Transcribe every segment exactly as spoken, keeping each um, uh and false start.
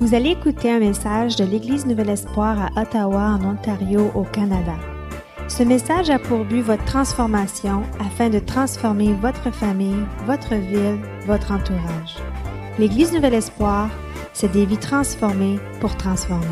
Vous allez écouter un message de l'Église Nouvel Espoir à Ottawa, en Ontario, au Canada. Ce message a pour but votre transformation afin de transformer votre famille, votre ville, votre entourage. L'Église Nouvel Espoir, c'est des vies transformées pour transformer.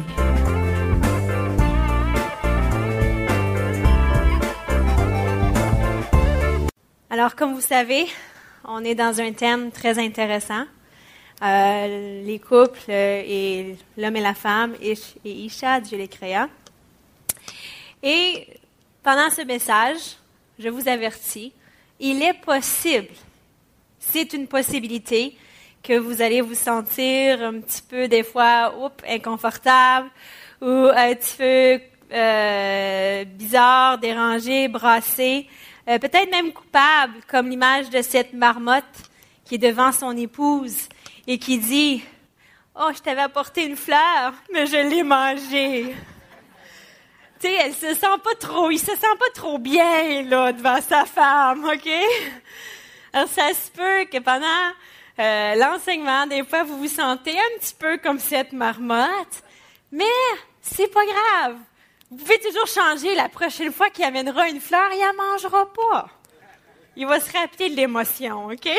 Alors, comme vous savez, on est dans un thème très intéressant. Euh, les couples euh, et l'homme et la femme, Ish et Isha, Dieu les créa. Et pendant ce message, je vous avertis, il est possible, c'est une possibilité, que vous allez vous sentir un petit peu, des fois, oups, inconfortable, ou un petit peu euh, bizarre, dérangé, brassé, euh, peut-être même coupable, comme l'image de cette marmotte qui est devant son épouse et qui dit « Oh, je t'avais apporté une fleur, mais je l'ai mangée. » Tu sais, elle se sent pas trop, il se sent pas trop bien, là, devant sa femme, OK? Alors, ça se peut que pendant euh, l'enseignement, des fois, vous vous sentez un petit peu comme cette marmotte, mais c'est pas grave. Vous pouvez toujours changer. La prochaine fois qu'il amènera une fleur, il la mangera pas. Il va se rappeler de l'émotion, OK?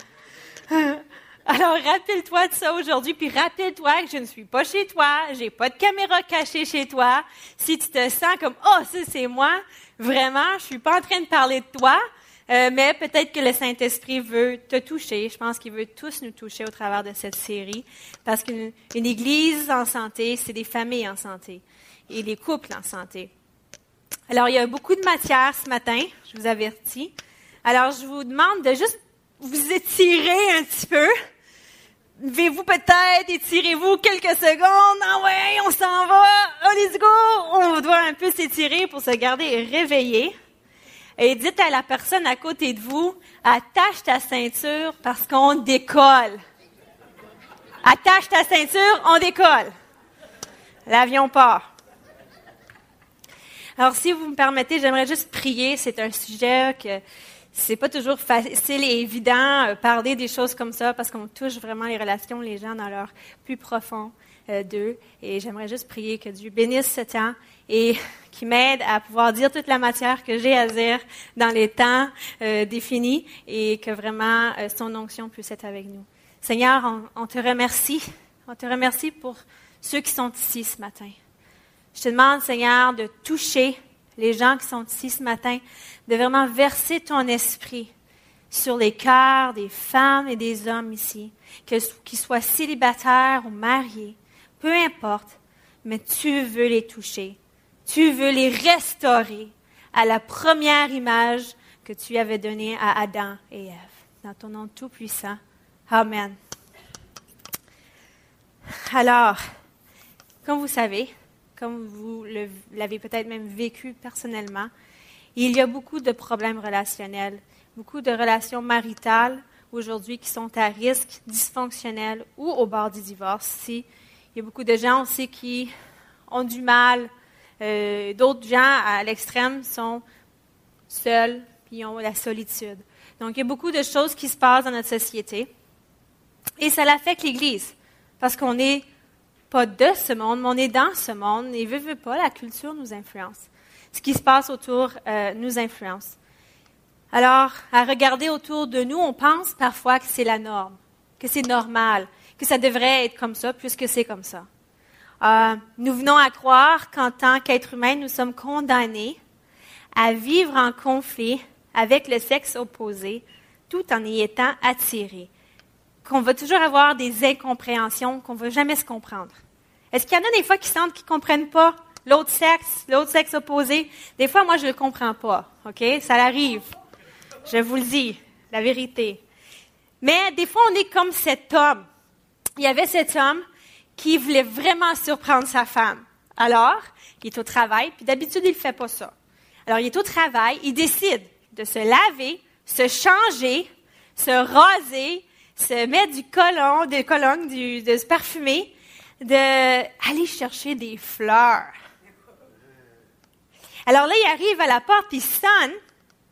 Alors, rappelle-toi de ça aujourd'hui, puis rappelle-toi que je ne suis pas chez toi, j'ai pas de caméra cachée chez toi. Si tu te sens comme « Oh, ça, c'est moi », vraiment, je suis pas en train de parler de toi, euh, mais peut-être que le Saint-Esprit veut te toucher. Je pense qu'il veut tous nous toucher au travers de cette série, parce qu'une une église en santé, c'est des familles en santé, et les couples en santé. Alors, il y a beaucoup de matière ce matin, je vous avertis. Alors, je vous demande de juste vous étirer un petit peu. Levez-vous peut-être, étirez-vous quelques secondes. Ah ouais, on s'en va. Oh, let's go. On doit un peu s'étirer pour se garder réveillé. Et dites à la personne à côté de vous, attache ta ceinture parce qu'on décolle. Attache ta ceinture, on décolle. L'avion part. Alors, si vous me permettez, j'aimerais juste prier. C'est un sujet que c'est pas toujours facile et évident euh, parler des choses comme ça parce qu'on touche vraiment les relations, les gens dans leur plus profond euh, d'eux. Et j'aimerais juste prier que Dieu bénisse ce temps et qu'il m'aide à pouvoir dire toute la matière que j'ai à dire dans les temps euh, définis et que vraiment euh, son onction puisse être avec nous. Seigneur, on, on te remercie. On te remercie pour ceux qui sont ici ce matin. Je te demande, Seigneur, de toucher les gens qui sont ici ce matin, de vraiment verser ton esprit sur les cœurs des femmes et des hommes ici, que, qu'ils soient célibataires ou mariés, peu importe, mais tu veux les toucher. Tu veux les restaurer à la première image que tu avais donnée à Adam et Ève. Dans ton nom tout-puissant. Amen. Alors, comme vous savez, comme vous le, l'avez peut-être même vécu personnellement, il y a beaucoup de problèmes relationnels, beaucoup de relations maritales aujourd'hui qui sont à risque, dysfonctionnelles ou au bord du divorce. Si, il y a beaucoup de gens aussi qui ont du mal, euh, d'autres gens à l'extrême sont seuls puis ont la solitude. Donc, il y a beaucoup de choses qui se passent dans notre société et ça affecte l'Église parce qu'on est pas de ce monde, mais on est dans ce monde et veut, veut pas, la culture nous influence. Ce qui se passe autour euh, nous influence. Alors, à regarder autour de nous, on pense parfois que c'est la norme, que c'est normal, que ça devrait être comme ça puisque c'est comme ça. Euh, nous venons à croire qu'en tant qu'être humain, nous sommes condamnés à vivre en conflit avec le sexe opposé tout en y étant attirés. Qu'on va toujours avoir des incompréhensions, qu'on ne va jamais se comprendre. Est-ce qu'il y en a des fois qui sentent qu'ils ne comprennent pas l'autre sexe, l'autre sexe opposé? Des fois, moi, je ne le comprends pas, OK? Ça arrive. Je vous le dis, la vérité. Mais des fois, on est comme cet homme. Il y avait cet homme qui voulait vraiment surprendre sa femme. Alors, il est au travail, puis d'habitude, il ne fait pas ça. Alors, il est au travail, il décide de se laver, se changer, se raser, se mettre du cologne, de cologne, du, de se parfumer, d'aller chercher des fleurs. Alors là, il arrive à la porte, puis il sonne,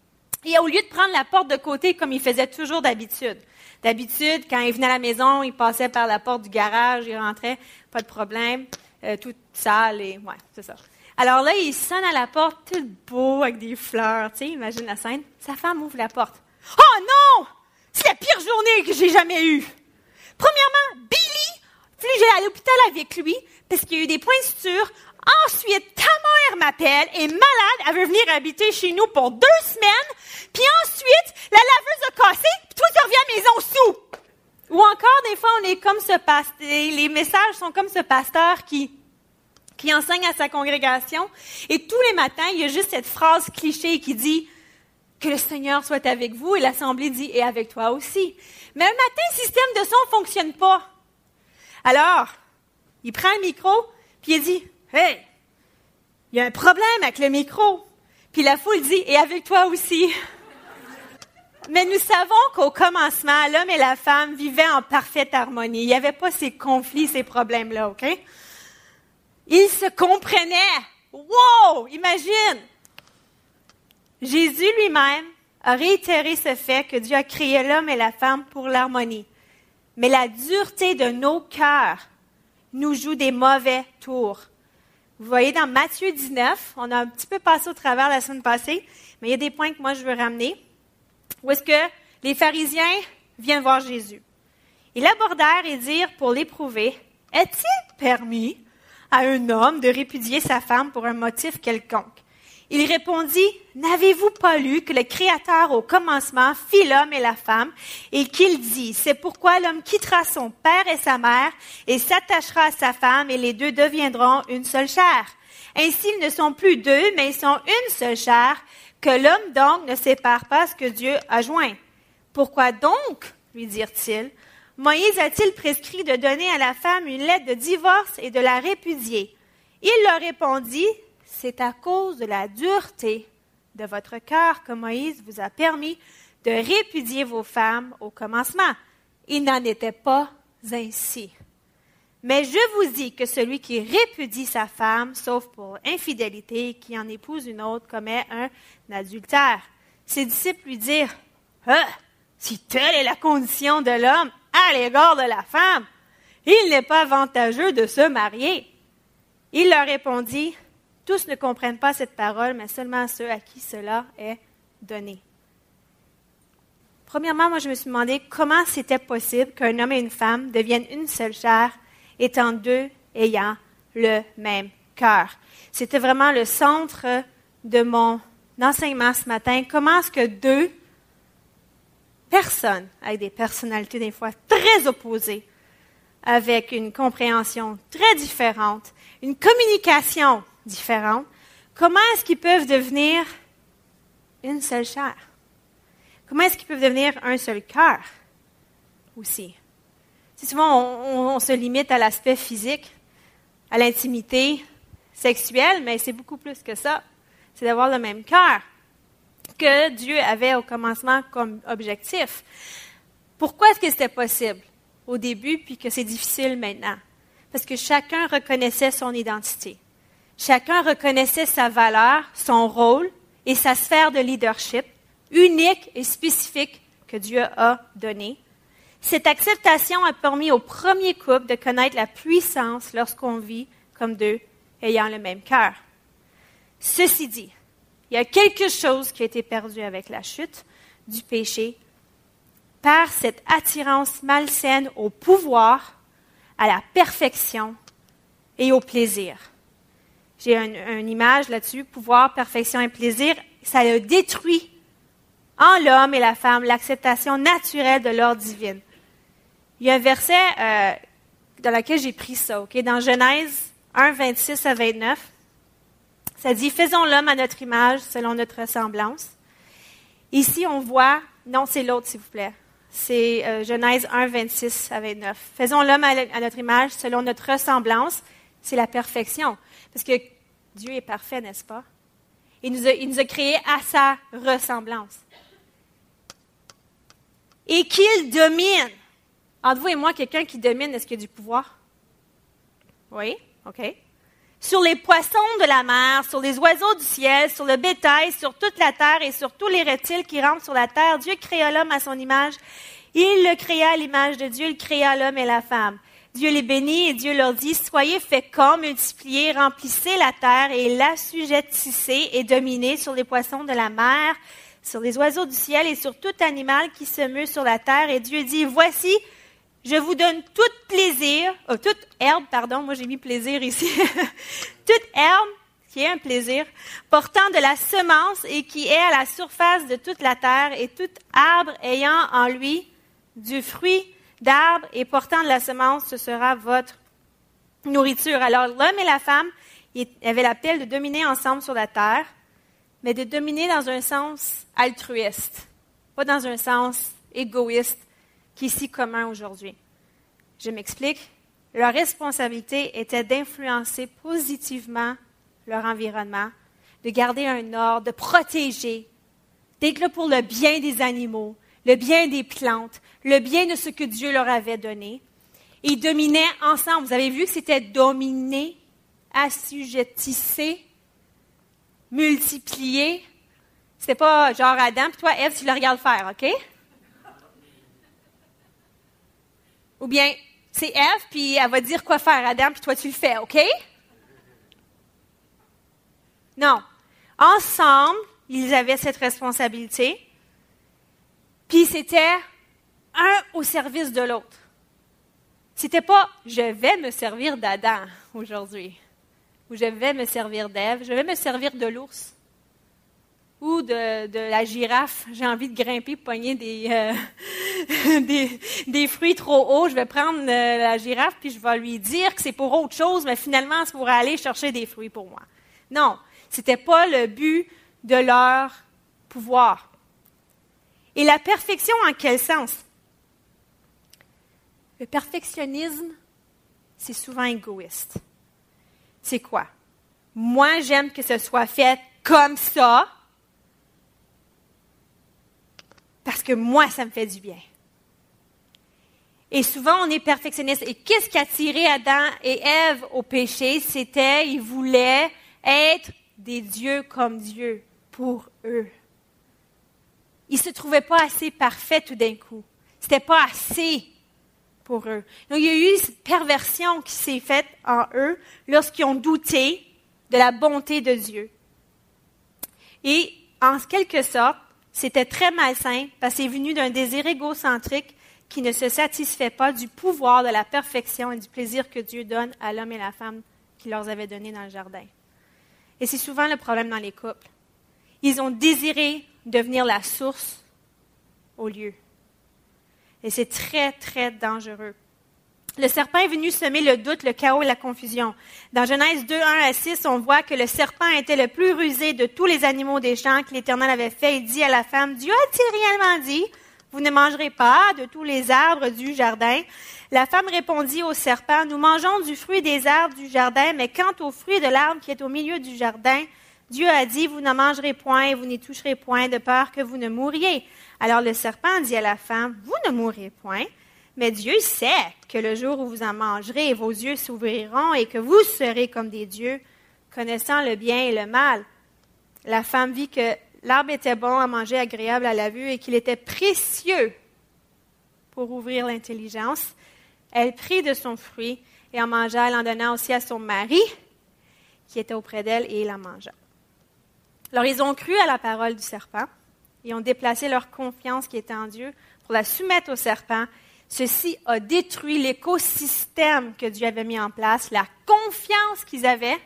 Et au lieu de prendre la porte de côté comme il faisait toujours d'habitude. D'habitude, quand il venait à la maison, il passait par la porte du garage, il rentrait, pas de problème, euh, tout sale et ouais, c'est ça. Alors là, il sonne à la porte, tout beau, avec des fleurs, tu sais, imagine la scène. Sa femme ouvre la porte. Oh non! C'est la pire journée que j'ai jamais eue! Premièrement, Billy, puis j'ai allé à l'hôpital avec lui parce qu'il y a eu des points de suture. Ensuite, ta mère m'appelle, est malade, elle veut venir habiter chez nous pour deux semaines. Puis ensuite, la laveuse a cassé, puis toi, tu reviens à la maison sous. Ou encore, des fois, on est comme ce pasteur, les messages sont comme ce pasteur qui, qui enseigne à sa congrégation. Et tous les matins, il y a juste cette phrase cliché qui dit « Que le Seigneur soit avec vous » et l'Assemblée dit « Et avec toi aussi ». Mais un matin, le système de son ne fonctionne pas. Alors, il prend le micro, puis il dit « Hey, il y a un problème avec le micro. » Puis la foule dit « Et avec toi aussi. » Mais nous savons qu'au commencement, l'homme et la femme vivaient en parfaite harmonie. Il n'y avait pas ces conflits, ces problèmes-là, OK? Ils se comprenaient. Wow! Imagine! Jésus lui-même a réitéré ce fait que Dieu a créé l'homme et la femme pour l'harmonie. Mais la dureté de nos cœurs nous joue des mauvais tours. Vous voyez, dans Matthieu dix-neuf, on a un petit peu passé au travers la semaine passée, mais il y a des points que moi je veux ramener. Où est-ce que les pharisiens viennent voir Jésus? Ils l'abordèrent et dirent pour l'éprouver, « Est-il permis à un homme de répudier sa femme pour un motif quelconque? » Il répondit, « N'avez-vous pas lu que le Créateur au commencement fit l'homme et la femme, et qu'il dit, c'est pourquoi l'homme quittera son père et sa mère, et s'attachera à sa femme, et les deux deviendront une seule chair. Ainsi, ils ne sont plus deux, mais ils sont une seule chair, que l'homme donc ne sépare pas ce que Dieu a joint. Pourquoi donc, lui dirent-ils, Moïse a-t-il prescrit de donner à la femme une lettre de divorce et de la répudier? Il leur répondit, c'est à cause de la dureté de votre cœur que Moïse vous a permis de répudier vos femmes au commencement. Il n'en était pas ainsi. Mais je vous dis que celui qui répudie sa femme, sauf pour infidélité, qui en épouse une autre, commet un adultère. Ses disciples lui dirent, « Ah, si telle est la condition de l'homme à l'égard de la femme, il n'est pas avantageux de se marier. » Il leur répondit, « Tous ne comprennent pas cette parole, mais seulement ceux à qui cela est donné. » Premièrement, moi je me suis demandé comment c'était possible qu'un homme et une femme deviennent une seule chair, étant deux ayant le même cœur. C'était vraiment le centre de mon enseignement ce matin. Comment est-ce que deux personnes, avec des personnalités des fois très opposées, avec une compréhension très différente, une communication différente, comment est-ce qu'ils peuvent devenir une seule chair? Comment est-ce qu'ils peuvent devenir un seul cœur aussi? C'est souvent, on, on, on se limite à l'aspect physique, à l'intimité sexuelle, mais c'est beaucoup plus que ça. C'est d'avoir le même cœur que Dieu avait au commencement comme objectif. Pourquoi est-ce que c'était possible au début, puis que c'est difficile maintenant? Parce que chacun reconnaissait son identité. Chacun reconnaissait sa valeur, son rôle et sa sphère de leadership, unique et spécifique que Dieu a donné. Cette acceptation a permis au premier couple de connaître la puissance lorsqu'on vit comme deux ayant le même cœur. Ceci dit, il y a quelque chose qui a été perdu avec la chute du péché par cette attirance malsaine au pouvoir, à la perfection et au plaisir. J'ai un, une image là-dessus, pouvoir, perfection et plaisir. Ça a détruit en l'homme et la femme l'acceptation naturelle de l'ordre divin. Il y a un verset euh, dans lequel j'ai pris ça, ok? Dans Genèse un, vingt-six à vingt-neuf, ça dit « Faisons l'homme à notre image, selon notre ressemblance. » Ici, on voit, non, c'est l'autre, s'il vous plaît. C'est euh, Genèse un, vingt-six à vingt-neuf. « Faisons l'homme à, à notre image, selon notre ressemblance. » C'est la perfection. Parce que Dieu est parfait, n'est-ce pas? Il nous a, il nous a créés à sa ressemblance. Et qu'il domine. Entre vous et moi, quelqu'un qui domine, est-ce qu'il y a du pouvoir? Oui, OK. sur les poissons de la mer, sur les oiseaux du ciel, sur le bétail, sur toute la terre et sur tous les reptiles qui rampent sur la terre. Dieu créa l'homme à son image. Il le créa à l'image de Dieu. Il créa l'homme et la femme. Dieu les bénit et Dieu leur dit, soyez féconds, multipliez, remplissez la terre et l'assujettissez et dominez sur les poissons de la mer, sur les oiseaux du ciel et sur tout animal qui se meut sur la terre. Et Dieu dit, voici, je vous donne tout plaisir, oh, toute herbe, pardon, moi j'ai mis plaisir ici, toute herbe, qui est un plaisir, portant de la semence et qui est à la surface de toute la terre, et tout arbre ayant en lui du fruit d'arbre et portant de la semence, ce sera votre nourriture. Alors l'homme et la femme, ils avaient l'appel de dominer ensemble sur la terre, mais de dominer dans un sens altruiste, pas dans un sens égoïste, qui est si commun aujourd'hui. Je m'explique. Leur responsabilité était d'influencer positivement leur environnement, de garder un ordre, de protéger, d'être là pour le bien des animaux, le bien des plantes, le bien de ce que Dieu leur avait donné. Et ils dominaient ensemble. Vous avez vu que c'était dominer, assujettisser, multiplier. C'était pas genre Adam, puis toi, Ève, tu le regardes faire, OK? Ou bien, c'est Ève, puis elle va dire quoi faire, Adam, puis toi, tu le fais, OK? Non. Ensemble, ils avaient cette responsabilité, puis c'était un au service de l'autre. C'était pas « je vais me servir d'Adam aujourd'hui » ou « je vais me servir d'Ève »,« je vais me servir de l'ours » ou de, de la girafe, j'ai envie de grimper, pogner des, euh, des, des fruits trop hauts, je vais prendre euh, la girafe puis je vais lui dire que c'est pour autre chose, mais finalement c'est pour aller chercher des fruits pour moi. Non, c'était pas le but de leur pouvoir. Et la perfection en quel sens? Le perfectionnisme, c'est souvent égoïste. C'est quoi? Moi, j'aime que ce soit fait comme ça, parce que moi, ça me fait du bien. Et souvent, on est perfectionniste. Et qu'est-ce qui a attiré Adam et Ève au péché? C'était, ils voulaient être des dieux comme Dieu pour eux. Ils ne se trouvaient pas assez parfaits tout d'un coup. C'était pas assez pour eux. Donc, il y a eu cette perversion qui s'est faite en eux lorsqu'ils ont douté de la bonté de Dieu. Et, en quelque sorte, c'était très malsain parce que c'est venu d'un désir égocentrique qui ne se satisfait pas du pouvoir, de la perfection et du plaisir que Dieu donne à l'homme et la femme qu'il leur avait donné dans le jardin. Et c'est souvent le problème dans les couples. Ils ont désiré devenir la source au lieu. Et c'est très, très dangereux. Le serpent est venu semer le doute, le chaos et la confusion. Dans Genèse deux, un à six, on voit que le serpent était le plus rusé de tous les animaux des champs que l'Éternel avait fait. Il dit à la femme, « Dieu a-t-il réellement dit, vous ne mangerez pas de tous les arbres du jardin? » La femme répondit au serpent, « Nous mangeons du fruit des arbres du jardin, mais quant au fruit de l'arbre qui est au milieu du jardin, Dieu a dit, vous n'en mangerez point et vous n'y toucherez point de peur que vous ne mouriez. » Alors le serpent dit à la femme, « Vous ne mourrez point. Mais Dieu sait que le jour où vous en mangerez, vos yeux s'ouvriront et que vous serez comme des dieux, connaissant le bien et le mal. » La femme vit que l'arbre était bon à manger, agréable à la vue et qu'il était précieux pour ouvrir l'intelligence. Elle prit de son fruit et en mangea, elle en donna aussi à son mari qui était auprès d'elle et il en mangea. Alors ils ont cru à la parole du serpent et ont déplacé leur confiance qui était en Dieu pour la soumettre au serpent. Ceci a détruit l'écosystème que Dieu avait mis en place, la confiance qu'ils avaient,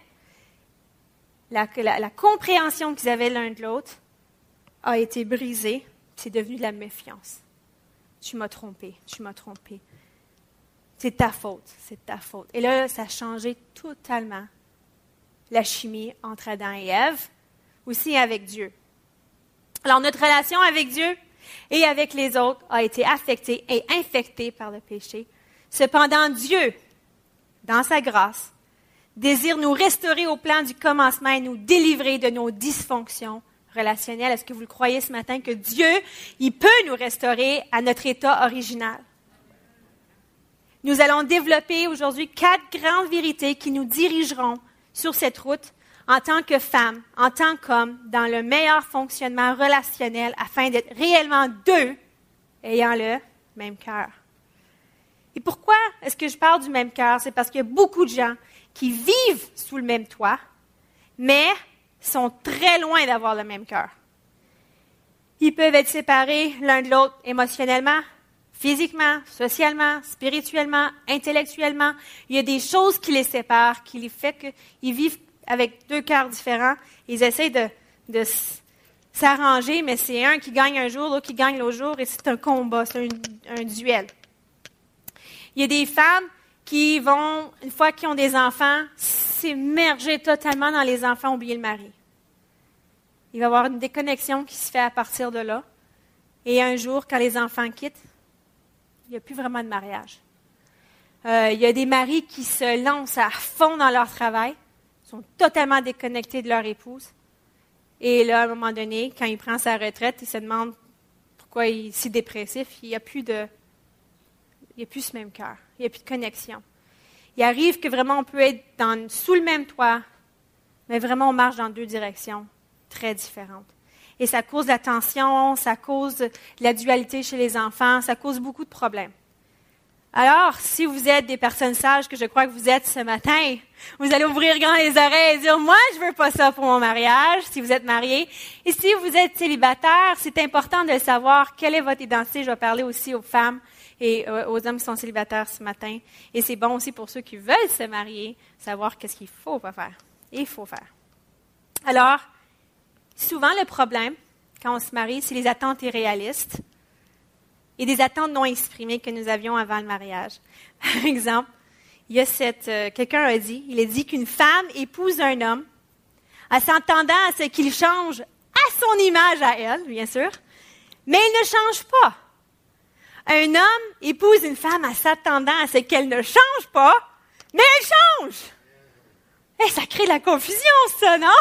la, la, la compréhension qu'ils avaient l'un de l'autre a été brisée. C'est devenu de la méfiance. Tu m'as trompé, tu m'as trompé. C'est ta faute, c'est ta faute. Et là, ça a changé totalement la chimie entre Adam et Ève, aussi avec Dieu. Alors, notre relation avec Dieu et avec les autres a été affectée et infectée par le péché. Cependant, Dieu, dans sa grâce, désire nous restaurer au plan du commencement et nous délivrer de nos dysfonctions relationnelles. Est-ce que vous le croyez ce matin que Dieu, il peut nous restaurer à notre état original? Nous allons développer aujourd'hui quatre grandes vérités qui nous dirigeront sur cette route en tant que femme, en tant qu'homme, dans le meilleur fonctionnement relationnel afin d'être réellement deux ayant le même cœur. Et pourquoi est-ce que je parle du même cœur? C'est parce qu'il y a beaucoup de gens qui vivent sous le même toit, mais sont très loin d'avoir le même cœur. Ils peuvent être séparés l'un de l'autre émotionnellement, physiquement, socialement, spirituellement, intellectuellement. Il y a des choses qui les séparent, qui les font qu'ils vivent avec deux cœurs différents. Ils essaient de, de s'arranger, mais c'est un qui gagne un jour, l'autre qui gagne l'autre jour, et c'est un combat, c'est un, un duel. Il y a des femmes qui vont, une fois qu'ils ont des enfants, s'immerger totalement dans les enfants, oublier le mari. Il va y avoir une déconnexion qui se fait à partir de là. Et un jour, quand les enfants quittent, il n'y a plus vraiment de mariage. Euh, il y a des maris qui se lancent à fond dans leur travail, sont totalement déconnectés de leur épouse. Et là, à un moment donné, quand il prend sa retraite, il se demande pourquoi il est si dépressif. Il n'y a plus de... Il n'y a plus ce même cœur. Il n'y a plus de connexion. Il arrive que vraiment on peut être dans, sous le même toit, mais vraiment on marche dans deux directions très différentes. Et ça cause de la tension, ça cause de la dualité chez les enfants, ça cause beaucoup de problèmes. Alors, si vous êtes des personnes sages, que je crois que vous êtes ce matin, vous allez ouvrir grand les oreilles et dire, moi, je veux pas ça pour mon mariage, si vous êtes marié. Et si vous êtes célibataire, c'est important de savoir quelle est votre identité. Je vais parler aussi aux femmes et aux hommes qui sont célibataires ce matin. Et c'est bon aussi pour ceux qui veulent se marier, savoir qu'est-ce qu'il faut pas faire. Et il faut faire. Alors, souvent le problème, quand on se marie, c'est les attentes irréalistes et des attentes non exprimées que nous avions avant le mariage. Par exemple, il y a cette, euh, quelqu'un a dit, il a dit qu'une femme épouse un homme en s'attendant à ce qu'il change à son image à elle, bien sûr, mais il ne change pas. Un homme épouse une femme en s'attendant à ce qu'elle ne change pas, mais elle change. Et ça crée de la confusion, ça, non?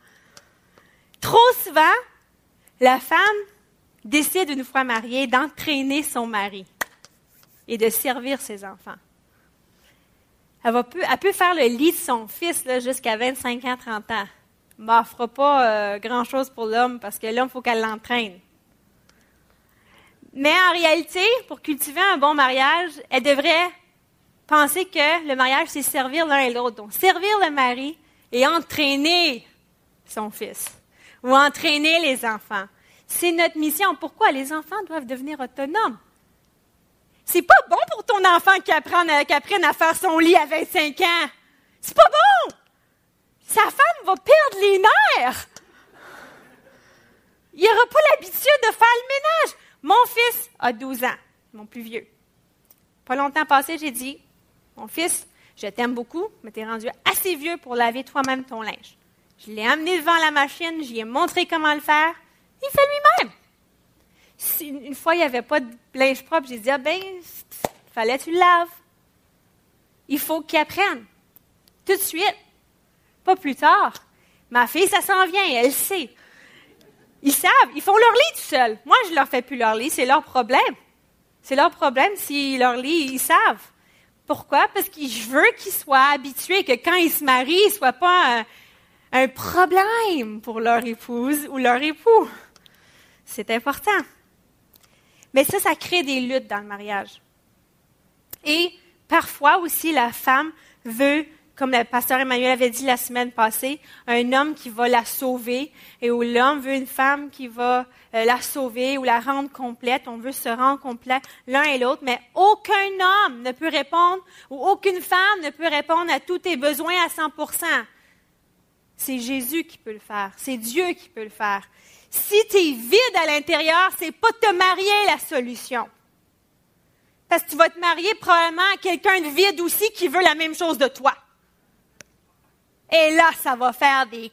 Trop souvent, la femme décide, une fois mariée, d'entraîner son mari et de servir ses enfants. Elle, va peu, elle peut faire le lit de son fils là, jusqu'à vingt-cinq ans, trente ans. Mais elle ne fera pas euh, grand-chose pour l'homme parce que l'homme, il faut qu'elle l'entraîne. Mais en réalité, pour cultiver un bon mariage, elle devrait penser que le mariage, c'est servir l'un et l'autre. Donc, servir le mari et entraîner son fils ou entraîner les enfants. C'est notre mission. Pourquoi? Les enfants doivent devenir autonomes. C'est pas bon pour ton enfant qu'il apprenne, qu'il apprenne à faire son lit à vingt-cinq ans. C'est pas bon! Sa femme va perdre les nerfs. Il n'aura pas l'habitude de faire le ménage. Mon fils a douze ans, mon plus vieux. Pas longtemps passé, j'ai dit, mon fils, je t'aime beaucoup, mais tu es rendu assez vieux pour laver toi-même ton linge. Je l'ai amené devant la machine, j'y ai montré comment le faire. Il fait lui-même. Si une fois, il n'y avait pas de linge propre, j'ai dit, ah ben, il fallait que tu le laves. Il faut qu'il apprenne. Tout de suite. Pas plus tard. Ma fille, ça s'en vient, elle sait. Ils savent, ils font leur lit tout seuls. Moi, je ne leur fais plus leur lit, c'est leur problème. C'est leur problème si leur lit, ils savent. Pourquoi? Parce que je veux qu'ils soient habitués, que quand ils se marient, ce ne soit pas un, un problème pour leur épouse ou leur époux. C'est important. Mais ça, ça crée des luttes dans le mariage. Et parfois aussi, la femme veut, comme le pasteur Emmanuel avait dit la semaine passée, un homme qui va la sauver, et où l'homme veut une femme qui va euh, la sauver ou la rendre complète. On veut se rendre complet l'un et l'autre, mais aucun homme ne peut répondre, ou aucune femme ne peut répondre à tous tes besoins à cent pour cent. C'est Jésus qui peut le faire. C'est Dieu qui peut le faire. Si tu es vide à l'intérieur, c'est pas te marier la solution. Parce que tu vas te marier probablement à quelqu'un de vide aussi qui veut la même chose de toi. Et là, ça va faire des,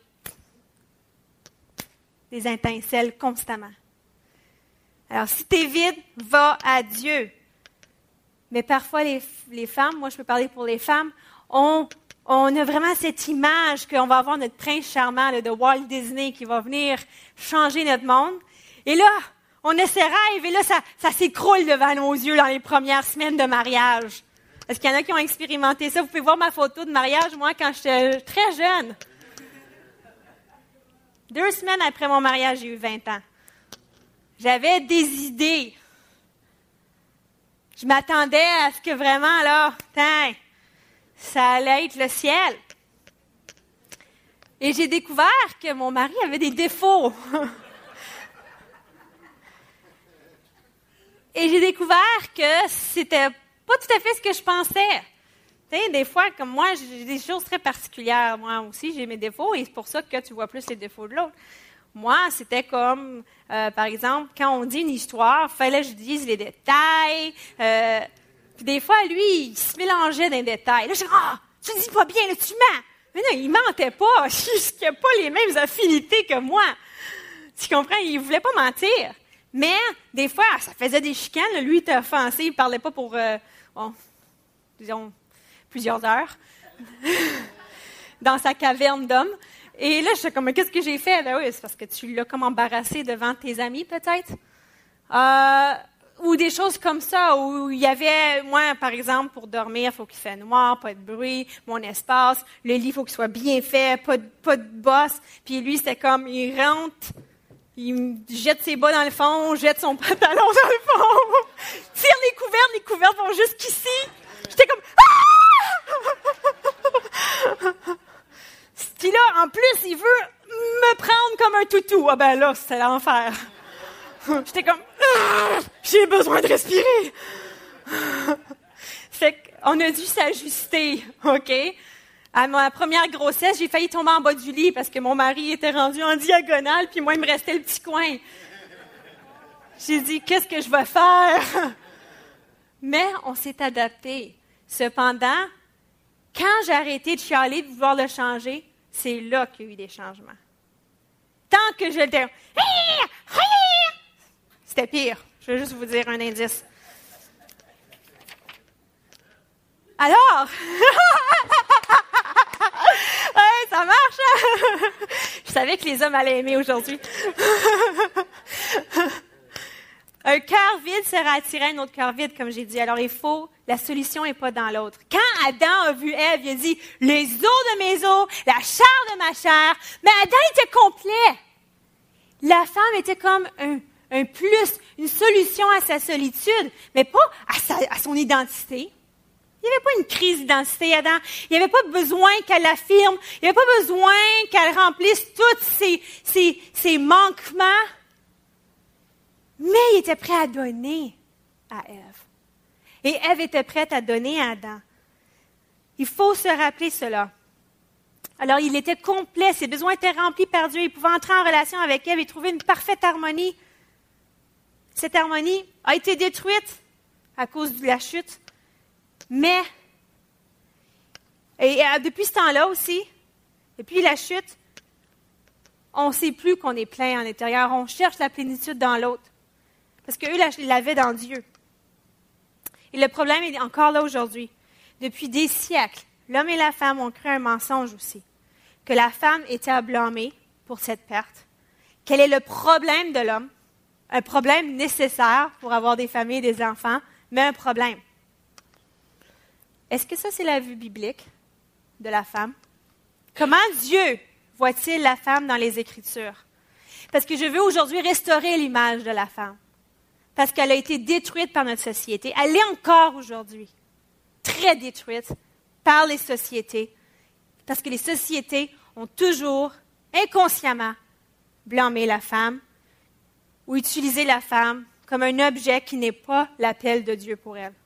des étincelles constamment. Alors, si tu es vide, va à Dieu. Mais parfois, les, les femmes, moi je peux parler pour les femmes, ont On a vraiment cette image qu'on va avoir notre prince charmant là, de Walt Disney qui va venir changer notre monde. Et là, on a ses rêves et là, ça, ça s'écroule devant nos yeux dans les premières semaines de mariage. Est-ce qu'il y en a qui ont expérimenté ça? Vous pouvez voir ma photo de mariage, moi, quand j'étais très jeune. Deux semaines après mon mariage, j'ai eu vingt ans. J'avais des idées. Je m'attendais à ce que vraiment, là, tain, ça allait être le ciel. Et j'ai découvert que mon mari avait des défauts. Et j'ai découvert que c'était pas tout à fait ce que je pensais. Tu sais, des fois, comme moi, j'ai des choses très particulières. Moi aussi, j'ai mes défauts et c'est pour ça que tu vois plus les défauts de l'autre. Moi, c'était comme, euh, par exemple, quand on dit une histoire, il fallait que je dise les détails. Euh, puis des fois, lui, il se mélangeait dans les détails. Là, je dis, ah, tu dis pas bien, là, tu mens. Mais non, il mentait pas. Il n'a pas les mêmes affinités que moi. Tu comprends? Il voulait pas mentir. Mais, des fois, ça faisait des chicanes. Là, lui, il était offensé. Il parlait pas pour, euh, bon, disons, plusieurs heures. Dans sa caverne d'homme. Et là, je suis comme, qu'est-ce que j'ai fait? Ben oui, c'est parce que tu l'as comme embarrassé devant tes amis, peut-être. Euh, ou des choses comme ça, où il y avait, moi, par exemple, pour dormir, il faut qu'il fasse noir, pas de bruit, mon espace, le lit, il faut qu'il soit bien fait, pas de, pas de bosse. Puis lui, c'était comme, il rentre, il jette ses bas dans le fond, jette son pantalon dans le fond, tire les couvertes, les couvertes vont jusqu'ici. J'étais comme, ah! Puis là, en plus, il veut me prendre comme un toutou. Ah ben là, c'est l'enfer. J'étais comme, ah, j'ai besoin de respirer. Fait qu'on a dû s'ajuster, OK? À ma première grossesse, j'ai failli tomber en bas du lit parce que mon mari était rendu en diagonale, puis moi, il me restait le petit coin. J'ai dit, qu'est-ce que je vais faire? Mais on s'est adapté. Cependant, quand j'ai arrêté de chialer, de vouloir le changer, c'est là qu'il y a eu des changements. Tant que je l'étais... C'était pire. Je vais juste vous dire un indice. Alors... ouais, ça marche! Je savais que les hommes allaient aimer aujourd'hui. Un cœur vide sera attiré à un autre cœur vide, comme j'ai dit. Alors, il faut... La solution n'est pas dans l'autre. Quand Adam a vu Ève, il a dit « les os de mes os, la chair de ma chair », mais Adam était complet. La femme était comme un, un plus, une solution à sa solitude, mais pas à, sa, à son identité. Il n'y avait pas une crise d'identité, Adam. Il n'y avait pas besoin qu'elle l'affirme. Il n'y avait pas besoin qu'elle remplisse tous ses, ses, ses manquements. Mais il était prêt à donner à Ève. Et Ève était prête à donner à Adam. Il faut se rappeler cela. Alors, il était complet. Ses besoins étaient remplis par Dieu. Il pouvait entrer en relation avec Ève et trouver une parfaite harmonie. Cette harmonie a été détruite à cause de la chute. Mais, et depuis ce temps-là aussi, depuis la chute, on ne sait plus qu'on est plein en l'intérieur. On cherche la plénitude dans l'autre. Parce qu'eux l'avaient dans Dieu. Et le problème est encore là aujourd'hui. Depuis des siècles, l'homme et la femme ont créé un mensonge aussi. Que la femme était à blâmer pour cette perte. Quel est le problème de l'homme? Un problème nécessaire pour avoir des familles et des enfants, mais un problème. Est-ce que ça, c'est la vue biblique de la femme? Comment Dieu voit-il la femme dans les Écritures? Parce que je veux aujourd'hui restaurer l'image de la femme. Parce qu'elle a été détruite par notre société. Elle l'est encore aujourd'hui. Très détruite par les sociétés. Parce que les sociétés ont toujours, inconsciemment, blâmé la femme ou utilisé la femme comme un objet qui n'est pas l'appel de Dieu pour elle.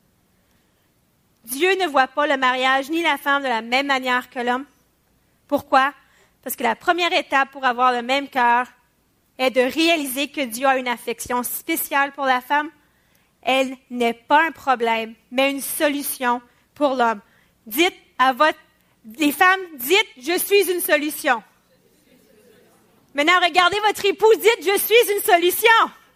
Dieu ne voit pas le mariage ni la femme de la même manière que l'homme. Pourquoi? Parce que la première étape pour avoir le même cœur est de réaliser que Dieu a une affection spéciale pour la femme. Elle n'est pas un problème, mais une solution pour l'homme. Dites à votre... Les femmes, dites « Je suis une solution ». Maintenant, regardez votre époux, dites « Je suis une solution ».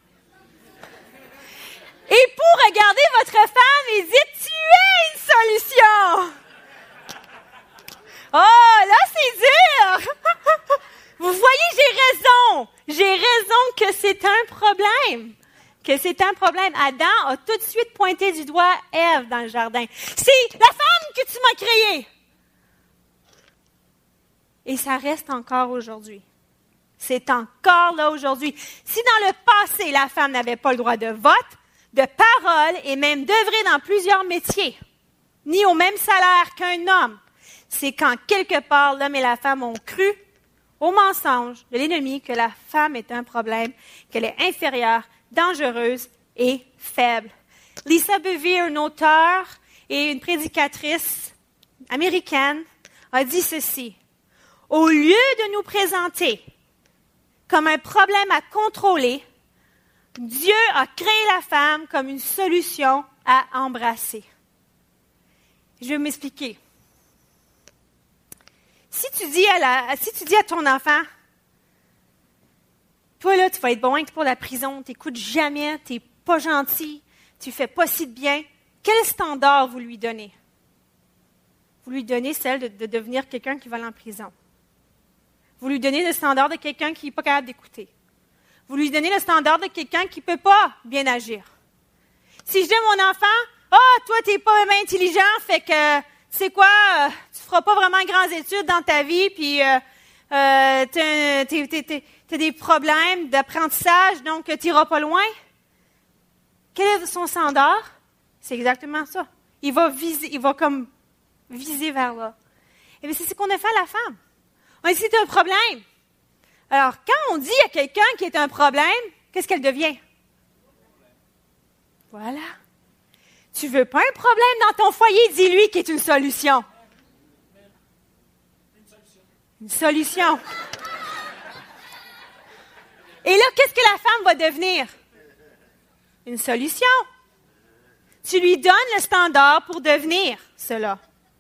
Et pour regarder votre femme et dites « Tu es une solution ». Oh, là, c'est dur! Vous voyez, j'ai raison. J'ai raison que c'est un problème. que c'est un problème. Adam a tout de suite pointé du doigt Ève dans le jardin. C'est la femme que tu m'as créée. Et ça reste encore aujourd'hui. C'est encore là aujourd'hui. Si dans le passé, la femme n'avait pas le droit de vote, de parole et même d'œuvrer dans plusieurs métiers, ni au même salaire qu'un homme, c'est quand quelque part l'homme et la femme ont cru au mensonge de l'ennemi que la femme est un problème, qu'elle est inférieure, dangereuse et faible. Lisa Bevere, une auteure et une prédicatrice américaine, a dit ceci. Au lieu de nous présenter comme un problème à contrôler, Dieu a créé la femme comme une solution à embrasser. Je vais m'expliquer. Si tu dis à, la, si tu dis à ton enfant, toi là, tu vas être bon pour la prison, tu n'écoutes jamais, tu n'es pas gentil, tu fais pas si de bien, quel standard vous lui donnez? Vous lui donnez celle de, de devenir quelqu'un qui va aller en prison. Vous lui donnez le standard de quelqu'un qui n'est pas capable d'écouter. Vous lui donnez le standard de quelqu'un qui ne peut pas bien agir. Si je dis à mon enfant, « Ah, oh, toi, tu n'es pas vraiment intelligent, fait que, tu sais quoi, euh, tu ne feras pas vraiment grandes études dans ta vie, puis euh, euh, tu as des problèmes d'apprentissage, donc tu n'iras pas loin. » Quel est son standard? C'est exactement ça. Il va viser, il va comme viser vers là. Et bien, c'est ce qu'on a fait à la femme. On dit, c'est un problème. Alors, quand on dit à quelqu'un qui est un problème, qu'est-ce qu'elle devient? Voilà. Tu veux pas un problème dans ton foyer, dis-lui qu'il est une solution. Une solution. Et là, qu'est-ce que la femme va devenir? Une solution. Tu lui donnes le standard pour devenir cela.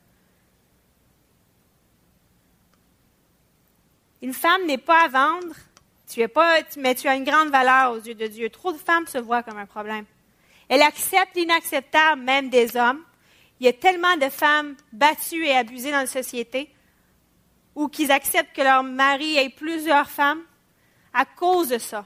Une femme n'est pas à vendre, tu es pas, mais tu as une grande valeur aux yeux de Dieu. Trop de femmes se voient comme un problème. Elles acceptent l'inacceptable, même des hommes. Il y a tellement de femmes battues et abusées dans la société, ou qu'ils acceptent que leur mari ait plusieurs femmes à cause de ça.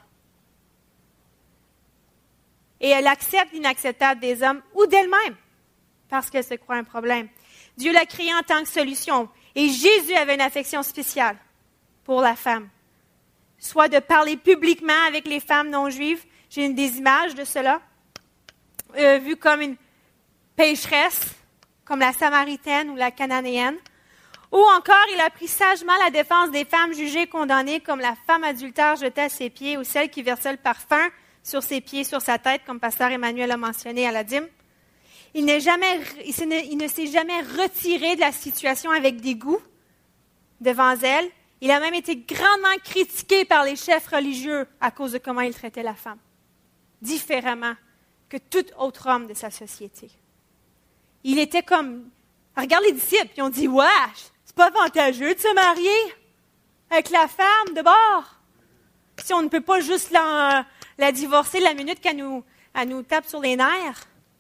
Et elles acceptent l'inacceptable des hommes ou d'elles-mêmes, parce qu'elles se croient un problème. Dieu l'a créé en tant que solution, et Jésus avait une affection spéciale pour la femme, soit de parler publiquement avec les femmes non juives. J'ai des images de cela, euh, vues comme une pécheresse, comme la Samaritaine ou la Cananéenne. Ou encore, il a pris sagement la défense des femmes jugées condamnées, comme la femme adultère jetée à ses pieds, ou celle qui versait le parfum sur ses pieds, sur sa tête, comme pasteur Emmanuel a mentionné à la dîme. Il, n'est jamais, il ne s'est jamais retiré de la situation avec dégoût devant elle. Il a même été grandement critiqué par les chefs religieux à cause de comment il traitait la femme, différemment que tout autre homme de sa société. Il était comme... Regarde les disciples, ils ont dit « Ouais, c'est pas avantageux de se marier avec la femme de bord. Si on ne peut pas juste la, la divorcer la minute qu'elle nous, elle nous tape sur les nerfs. »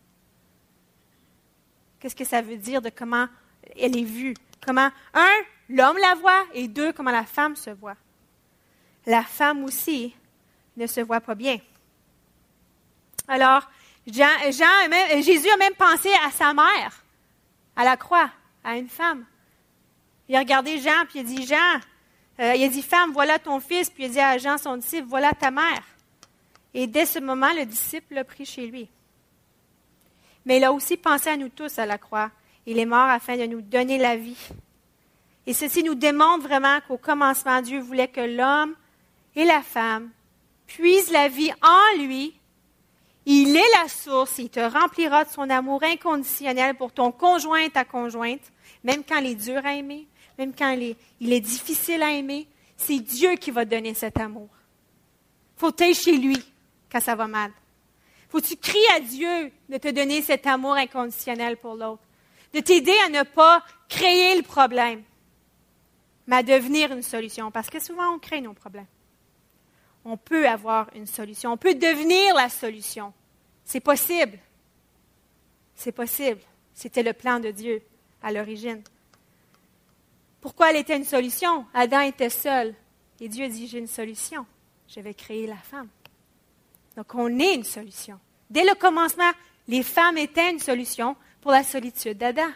Qu'est-ce que ça veut dire de comment elle est vue? Comment, un, l'homme la voit, et deux, comment la femme se voit. La femme aussi ne se voit pas bien. Alors, Jean, Jean, même, Jésus a même pensé à sa mère, à la croix, à une femme. Il a regardé Jean, puis il a dit, Jean, euh, il a dit, femme, voilà ton fils, puis il a dit à Jean, son disciple, voilà ta mère. Et dès ce moment, le disciple l'a pris chez lui. Mais il a aussi pensé à nous tous à la croix. Il est mort afin de nous donner la vie. Et ceci nous démontre vraiment qu'au commencement, Dieu voulait que l'homme et la femme puisent la vie en lui. Il est la source, il te remplira de son amour inconditionnel pour ton conjoint et ta conjointe, même quand il est dur à aimer, même quand il est, il est difficile à aimer. C'est Dieu qui va donner cet amour. Faut être chez lui quand ça va mal. Faut que tu cries à Dieu de te donner cet amour inconditionnel pour l'autre, de t'aider à ne pas créer le problème, mais à devenir une solution, parce que souvent on crée nos problèmes. On peut avoir une solution, on peut devenir la solution. C'est possible. C'est possible. C'était le plan de Dieu à l'origine. Pourquoi elle était une solution? Adam était seul. Et Dieu dit, j'ai une solution. Je vais créer la femme. Donc, on est une solution. Dès le commencement, les femmes étaient une solution pour la solitude d'Adam.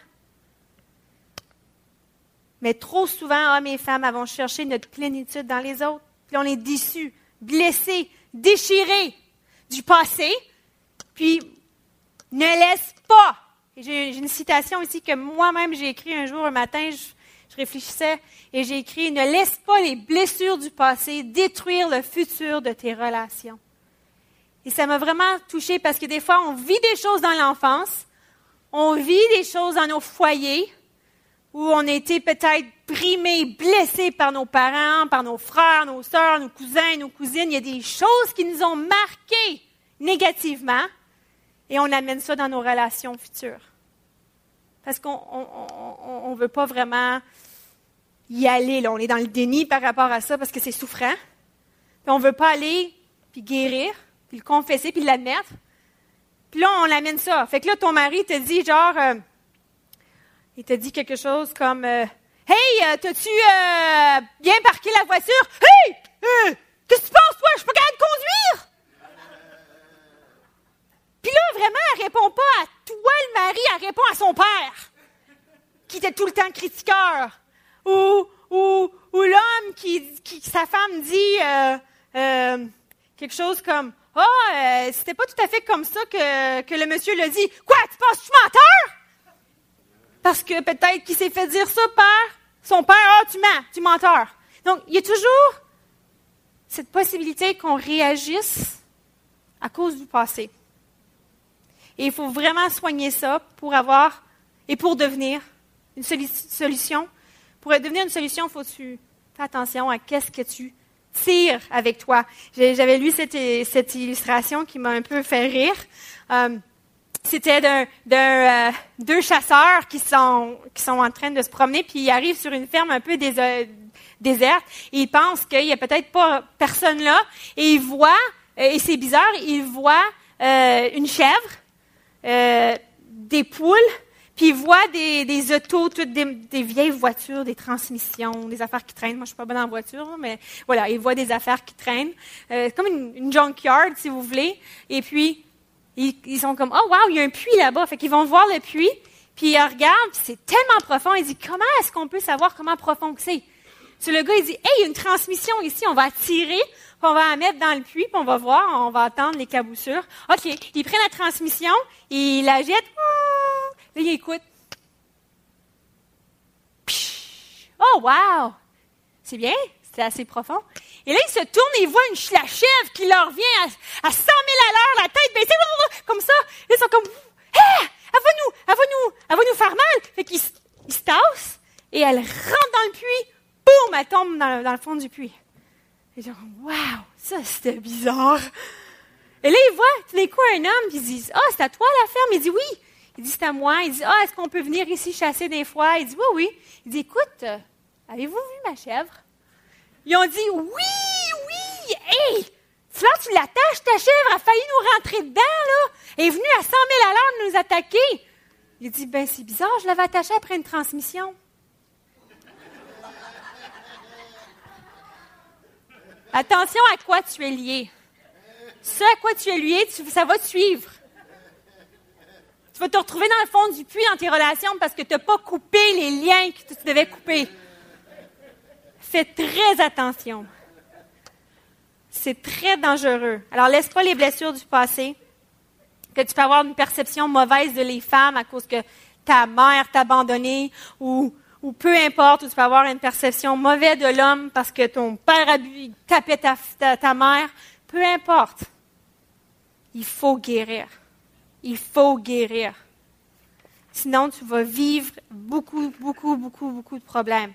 Mais trop souvent, hommes et femmes avons cherché notre plénitude dans les autres. Puis on est déçus, blessés, déchirés du passé. Puis, ne laisse pas. Et j'ai, j'ai une citation ici que moi-même j'ai écrit un jour, un matin, je, je réfléchissais et j'ai écrit « Ne laisse pas les blessures du passé détruire le futur de tes relations. » Et ça m'a vraiment touchée parce que des fois, on vit des choses dans l'enfance, on vit des choses dans nos foyers, où on a été peut-être brimés, blessés par nos parents, par nos frères, nos sœurs, nos cousins, nos cousines. Il y a des choses qui nous ont marqués négativement et on amène ça dans nos relations futures. Parce qu'on on ne veut pas vraiment y aller. Là. On est dans le déni par rapport à ça parce que c'est souffrant. Puis on ne veut pas aller puis guérir, puis le confesser, puis l'admettre. Puis là, on amène ça. Fait que là, ton mari te dit genre... Euh, Il t'a dit quelque chose comme euh, « Hey, euh, t'as-tu euh, bien parqué la voiture? Hey! Euh, qu'est-ce que tu penses, toi? Je suis pas capable de conduire! » Puis là, vraiment, elle répond pas à toi, le mari, elle répond à son père, qui était tout le temps critiqueur. Ou, ou, ou l'homme qui, qui, sa femme dit euh, euh, quelque chose comme « Ah, oh, euh, c'était pas tout à fait comme ça que, que le monsieur l'a dit. Quoi, tu penses que je suis menteur? » Parce que peut-être qu'il s'est fait dire ça par son père. « Ah, tu mens, tu es menteur. » Donc, il y a toujours cette possibilité qu'on réagisse à cause du passé. Et il faut vraiment soigner ça pour avoir, et pour devenir une soli- solution. Pour devenir une solution, il faut que tu fais attention à qu'est-ce que tu tires avec toi. J'avais lu cette, cette illustration qui m'a un peu fait rire. Euh, C'était d'un, d'un, euh, deux chasseurs qui sont, qui sont en train de se promener, puis ils arrivent sur une ferme un peu dés, euh, déserte, et ils pensent qu'il n'y a peut-être pas personne là, et ils voient, euh, et c'est bizarre, ils voient euh, une chèvre, euh, des poules, puis ils voient des, des autos, toutes des, des vieilles voitures, des transmissions, des affaires qui traînent. Moi, je suis pas bonne en voiture, mais voilà, ils voient des affaires qui traînent, euh, comme une, une junkyard, si vous voulez, et puis Ils, ils sont comme, oh wow, il y a un puits là-bas. Fait qu'ils vont voir le puits, puis ils regardent, puis c'est tellement profond. Ils disent, comment est-ce qu'on peut savoir comment profond que c'est? C'est le gars, il dit, hey, il y a une transmission ici, on va tirer, puis on va la mettre dans le puits, puis on va voir, on va attendre les caboussures. OK, ils prennent la transmission, ils la jettent, là, ils écoutent. Oh wow! C'est bien, c'est assez profond. Et là, ils se tournent et ils voient une, la chèvre qui leur vient à, à cent mille à l'heure, la tête baissée, comme ça. Ils sont comme, hé, elle va nous, elle va nous, elle va nous faire mal. Fait qu'ils ils se tassent et elle rentre dans le puits. Boum, elle tombe dans, dans le fond du puits. Et ils disent, wow, ça c'était bizarre. Et là, ils voient tout d'un coup un homme, puis ils disent, ah, oh, c'est à toi la ferme? Il dit, oui. Il dit, c'est à moi. Il dit, ah, oh, est-ce qu'on peut venir ici chasser des fois? Il dit, oui, oui. Il dit, écoute, avez-vous vu ma chèvre? Ils ont dit, oui, oui, hey! Là, tu l'attaches, ta chèvre, elle a failli nous rentrer dedans, là. Elle est venue à cent mille à l'heure nous attaquer. Il dit, ben c'est bizarre, je l'avais attachée après une transmission. Attention à quoi tu es lié. Ce à quoi tu es lié, tu, ça va te suivre. Tu vas te retrouver dans le fond du puits dans tes relations parce que tu n'as pas coupé les liens que tu devais couper. Fais très attention. C'est très dangereux. Alors, laisse pas les blessures du passé, que tu peux avoir une perception mauvaise de les femmes à cause que ta mère t'a abandonné ou, ou peu importe, ou tu peux avoir une perception mauvaise de l'homme parce que ton père a bu, tapait ta, ta, ta mère. Peu importe. Il faut guérir. Il faut guérir. Sinon, tu vas vivre beaucoup, beaucoup, beaucoup, beaucoup de problèmes.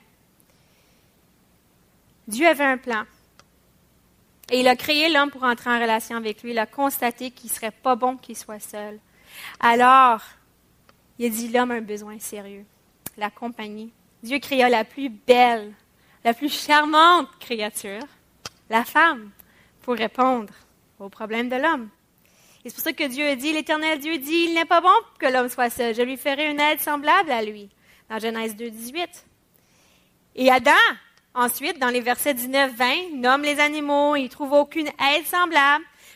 Dieu avait un plan. Et il a créé l'homme pour entrer en relation avec lui. Il a constaté qu'il ne serait pas bon qu'il soit seul. Alors, il a dit, l'homme a un besoin sérieux. La compagnie. Dieu créa la plus belle, la plus charmante créature, la femme, pour répondre aux problèmes de l'homme. Et c'est pour ça que Dieu a dit, l'Éternel Dieu dit, il n'est pas bon que l'homme soit seul. Je lui ferai une aide semblable à lui. Dans Genèse deux, dix-huit. Et Adam, ensuite, dans les versets dix-neuf vingt, nomme les animaux, il ne trouve aucune aide semblable.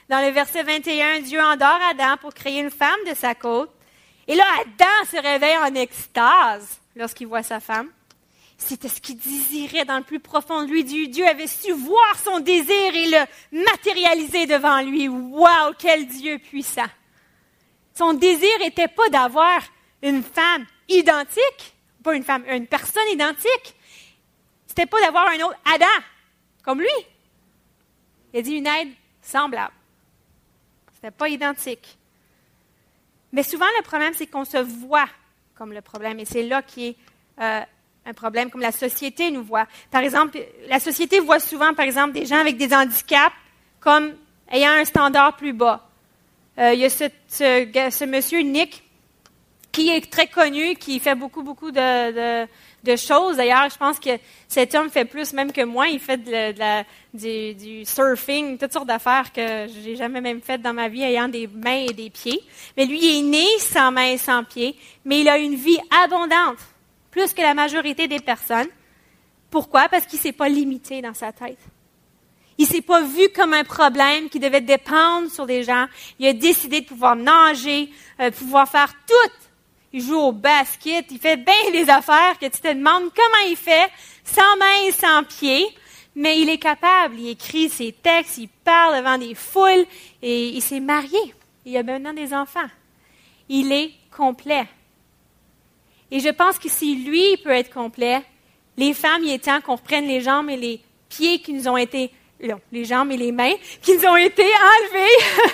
Dans le verset vingt et un, Dieu endort Adam pour créer une femme de sa côte. Et là, Adam se réveille en extase lorsqu'il voit sa femme. C'était ce qu'il désirait dans le plus profond de lui. Dieu avait su voir son désir et le matérialiser devant lui. Wow, quel Dieu puissant! Son désir n'était pas d'avoir une femme identique, pas une femme, une personne identique. C'était pas d'avoir un autre Adam, comme lui. Il a dit une aide semblable. C'était pas identique. Mais souvent, le problème, c'est qu'on se voit comme le problème. Et c'est là qui est euh, un problème, comme la société nous voit. Par exemple, la société voit souvent, par exemple, des gens avec des handicaps comme ayant un standard plus bas. Euh, il y a ce, ce, ce monsieur Nick qui est très connu, qui fait beaucoup, beaucoup de, de, de choses. D'ailleurs, je pense que cet homme fait plus même que moi. Il fait de, de la, du, du surfing, toutes sortes d'affaires que j'ai jamais même faites dans ma vie, ayant des mains et des pieds. Mais lui, il est né sans mains et sans pieds, mais il a une vie abondante, plus que la majorité des personnes. Pourquoi? Parce qu'il ne s'est pas limité dans sa tête. Il ne s'est pas vu comme un problème qui devait dépendre sur des gens. Il a décidé de pouvoir nager, euh, pouvoir faire tout. Il joue au basket, il fait bien des affaires que tu te demandes comment il fait, sans mains et sans pieds, mais il est capable. Il écrit ses textes, il parle devant des foules et il s'est marié. Il a maintenant des enfants. Il est complet. Et je pense que si lui peut être complet, les femmes, il est temps qu'on reprenne les jambes et les pieds qui nous ont été, non, les jambes et les mains qui nous ont été enlevés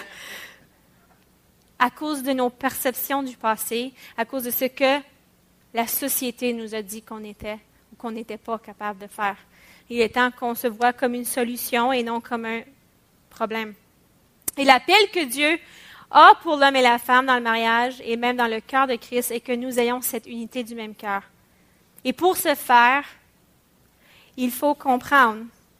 à cause de nos perceptions du passé, à cause de ce que la société nous a dit qu'on était ou qu'on n'était pas capable de faire. Il est temps qu'on se voit comme une solution et non comme un problème. Et l'appel que Dieu a pour l'homme et la femme dans le mariage et même dans le cœur de Christ est que nous ayons cette unité du même cœur. Et pour ce faire, il faut comprendre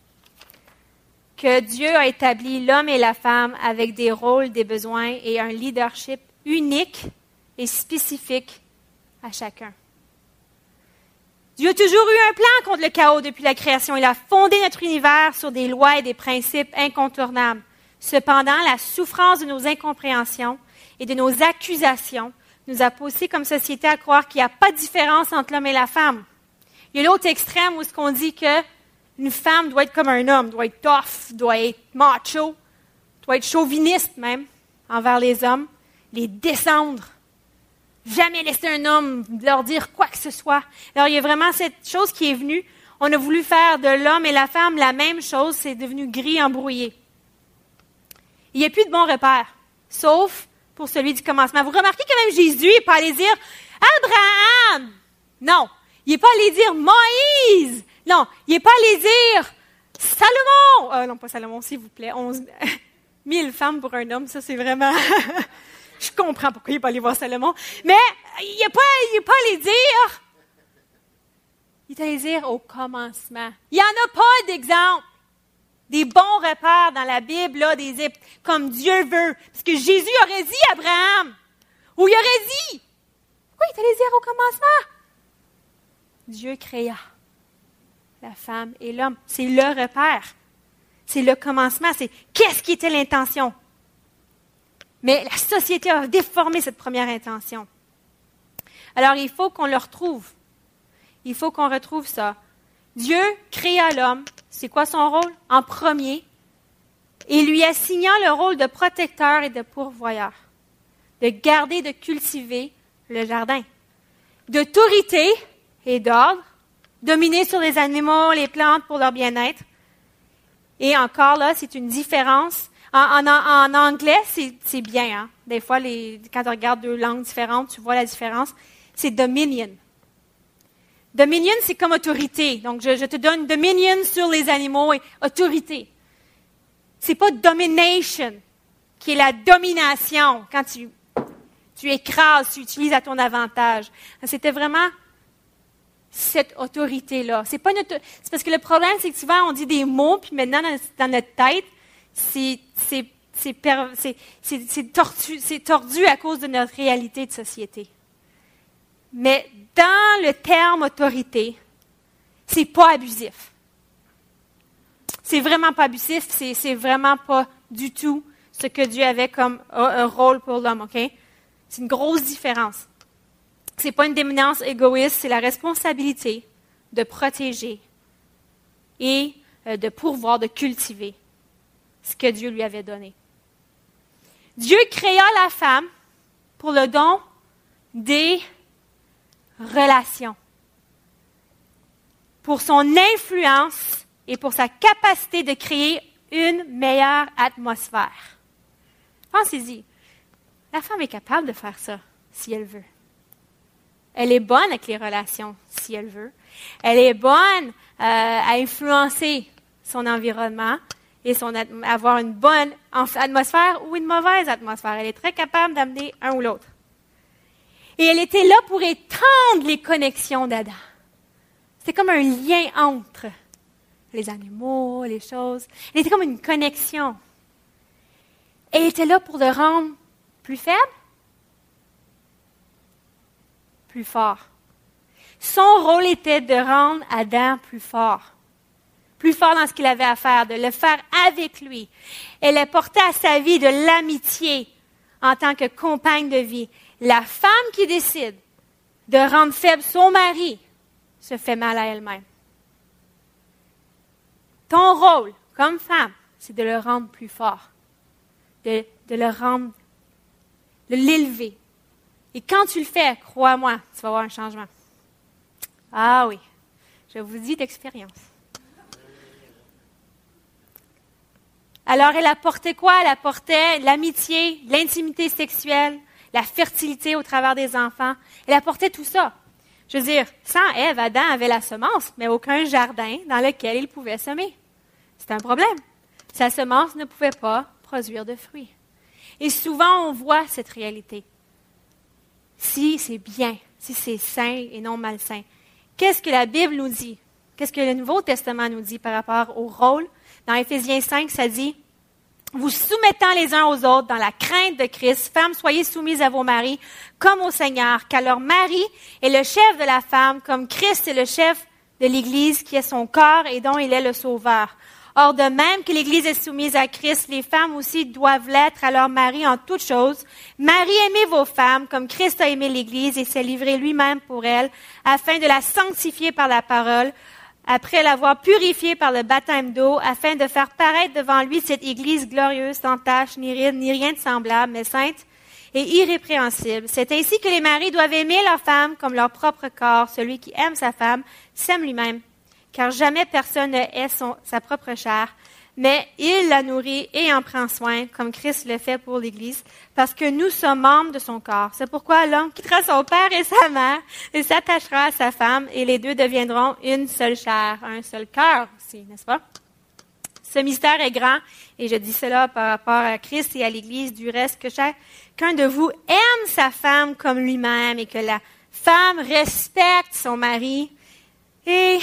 que Dieu a établi l'homme et la femme avec des rôles, des besoins et un leadership unique et spécifique à chacun. Dieu a toujours eu un plan contre le chaos depuis la création. Il a fondé notre univers sur des lois et des principes incontournables. Cependant, la souffrance de nos incompréhensions et de nos accusations nous a poussés comme société à croire qu'il n'y a pas de différence entre l'homme et la femme. Il y a l'autre extrême où ce qu'on dit que une femme doit être comme un homme, doit être tough, doit être macho, doit être chauviniste même envers les hommes, les descendre. Jamais laisser un homme leur dire quoi que ce soit. Alors, il y a vraiment cette chose qui est venue. On a voulu faire de l'homme et la femme la même chose, c'est devenu gris embrouillé. Il n'y a plus de bons repères, sauf pour celui du commencement. Vous remarquez que même Jésus n'est pas allé dire « Abraham ». Non, il n'est pas allé dire « Moïse ». Non, il n'est pas allé dire « Salomon ». Euh, non, pas Salomon, s'il vous plaît. onze mille femmes pour un homme, ça c'est vraiment... Je comprends pourquoi il n'est pas allé voir Salomon. Mais il n'est pas, il est pas allé dire... Il est allé dire au commencement. Il n'y en a pas d'exemple. Des bons repères dans la Bible, là, des, comme Dieu veut. Parce que Jésus aurait dit à Abraham, ou il aurait dit, pourquoi il est allé dire au commencement? Dieu créa la femme et l'homme. C'est le repère. C'est le commencement. C'est qu'est-ce qui était l'intention? Mais la société a déformé cette première intention. Alors, il faut qu'on le retrouve. Il faut qu'on retrouve ça. Dieu créa l'homme. C'est quoi son rôle? En premier. Et lui assignant le rôle de protecteur et de pourvoyeur. De garder, de cultiver le jardin. D'autorité et d'ordre. Dominer sur les animaux, les plantes pour leur bien-être. Et encore là, c'est une différence. En, en, en anglais, c'est, c'est bien. Hein? Des fois, les, quand on regarde deux langues différentes, tu vois la différence. C'est dominion. Dominion, c'est comme autorité. Donc, je, je te donne dominion sur les animaux et autorité. C'est pas domination, qui est la domination, quand tu, tu écrases, tu utilises à ton avantage. C'était vraiment cette autorité-là. C'est pas notre, c'est parce que le problème, c'est que souvent, on dit des mots, puis maintenant, dans, dans notre tête, c'est, c'est, c'est, per, c'est, c'est, c'est, tordu, c'est tordu à cause de notre réalité de société. Mais dans le terme autorité, c'est pas abusif. C'est vraiment pas abusif, c'est, c'est vraiment pas du tout ce que Dieu avait comme un rôle pour l'homme, OK? C'est une grosse différence. C'est pas une dominance égoïste, c'est la responsabilité de protéger et de pourvoir, de cultiver ce que Dieu lui avait donné. Dieu créa la femme pour le don des relations, pour son influence et pour sa capacité de créer une meilleure atmosphère. Pensez-y, la femme est capable de faire ça si elle veut. Elle est bonne avec les relations si elle veut. Elle est bonne euh, à influencer son environnement et son at- avoir une bonne atmosphère ou une mauvaise atmosphère. Elle est très capable d'amener un ou l'autre. Et elle était là pour étendre les connexions d'Adam. C'était comme un lien entre les animaux, les choses. Elle était comme une connexion. Elle était là pour le rendre plus faible, plus fort. Son rôle était de rendre Adam plus fort. Plus fort dans ce qu'il avait à faire, de le faire avec lui. Elle apportait à sa vie de l'amitié en tant que compagne de vie. La femme qui décide de rendre faible son mari se fait mal à elle-même. Ton rôle comme femme, c'est de le rendre plus fort, de, de le rendre, de l'élever. Et quand tu le fais, crois-moi, tu vas avoir un changement. Ah oui, je vous dis d'expérience. Alors, elle apportait quoi? Elle apportait l'amitié, l'intimité sexuelle, la fertilité au travers des enfants. Elle apportait tout ça. Je veux dire, sans Ève, Adam avait la semence, mais aucun jardin dans lequel il pouvait semer. C'était un problème. Sa semence ne pouvait pas produire de fruits. Et souvent, on voit cette réalité. Si c'est bien, si c'est sain et non malsain. Qu'est-ce que la Bible nous dit? Qu'est-ce que le Nouveau Testament nous dit par rapport au rôle? Dans Éphésiens cinq, ça dit « Vous soumettant les uns aux autres dans la crainte de Christ, femmes, soyez soumises à vos maris comme au Seigneur, car leur mari est le chef de la femme, comme Christ est le chef de l'Église qui est son corps et dont il est le sauveur. Or, de même que l'Église est soumise à Christ, les femmes aussi doivent l'être à leur mari en toutes choses. Marie, aimez vos femmes comme Christ a aimé l'Église et s'est livré lui-même pour elle, afin de la sanctifier par la parole, après l'avoir purifiée par le baptême d'eau, afin de faire paraître devant lui cette Église glorieuse, sans tache, ni ride, ni rien de semblable, mais sainte et irrépréhensible. C'est ainsi que les maris doivent aimer leur femme comme leur propre corps. Celui qui aime sa femme s'aime lui-même. Car jamais personne ne hait son, sa propre chair, mais il la nourrit et en prend soin, comme Christ le fait pour l'Église, parce que nous sommes membres de son corps. C'est pourquoi l'homme quittera son père et sa mère, et s'attachera à sa femme, et les deux deviendront une seule chair, un seul cœur aussi, n'est-ce pas? Ce mystère est grand, et je dis cela par rapport à Christ et à l'Église, du reste que chacun de vous aime sa femme comme lui-même, et que la femme respecte son mari, et...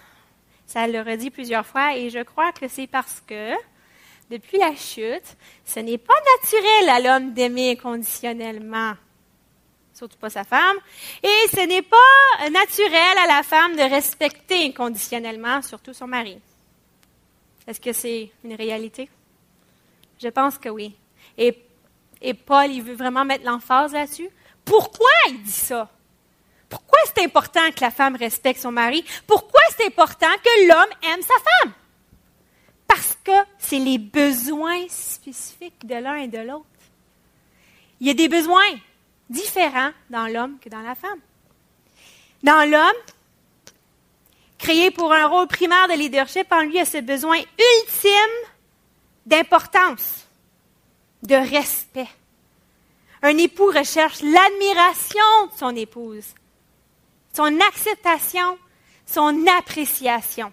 Ça le redit plusieurs fois et je crois que c'est parce que, depuis la chute, ce n'est pas naturel à l'homme d'aimer inconditionnellement, surtout pas sa femme, et ce n'est pas naturel à la femme de respecter inconditionnellement, surtout son mari. Est-ce que c'est une réalité? Je pense que oui. Et, et Paul, il veut vraiment mettre l'emphase là-dessus. Pourquoi il dit ça? Pourquoi c'est important que la femme respecte son mari? Pourquoi c'est important que l'homme aime sa femme? Parce que c'est les besoins spécifiques de l'un et de l'autre. Il y a des besoins différents dans l'homme que dans la femme. Dans l'homme, créé pour un rôle primaire de leadership, en lui il a ce besoin ultime d'importance, de respect. Un époux recherche l'admiration de son épouse, son acceptation, son appréciation.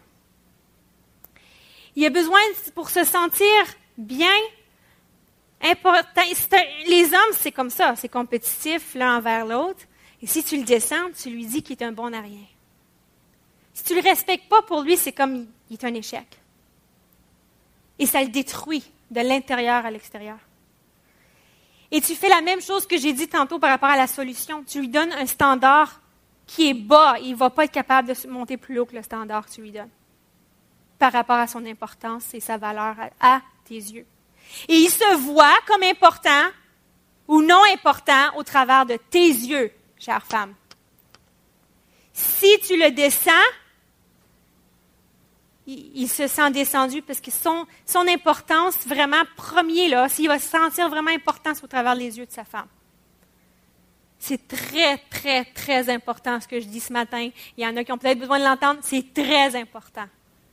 Il a besoin, pour se sentir bien, important. Un, les hommes, c'est comme ça, c'est compétitif l'un envers l'autre. Et si tu le descends, tu lui dis qu'il est un bon à rien. Si tu ne le respectes pas, pour lui, c'est comme il est un échec. Et ça le détruit de l'intérieur à l'extérieur. Et tu fais la même chose que j'ai dit tantôt par rapport à la solution. Tu lui donnes un standard qui est bas. Il ne va pas être capable de monter plus haut que le standard que tu lui donnes par rapport à son importance et sa valeur à, à tes yeux. Et il se voit comme important ou non important au travers de tes yeux, chère femme. Si tu le descends, il, il se sent descendu parce que son, son importance vraiment premier, là, s'il va se sentir vraiment important, c'est au travers des yeux de sa femme. C'est très, très, très important ce que je dis ce matin. Il y en a qui ont peut-être besoin de l'entendre. C'est très important.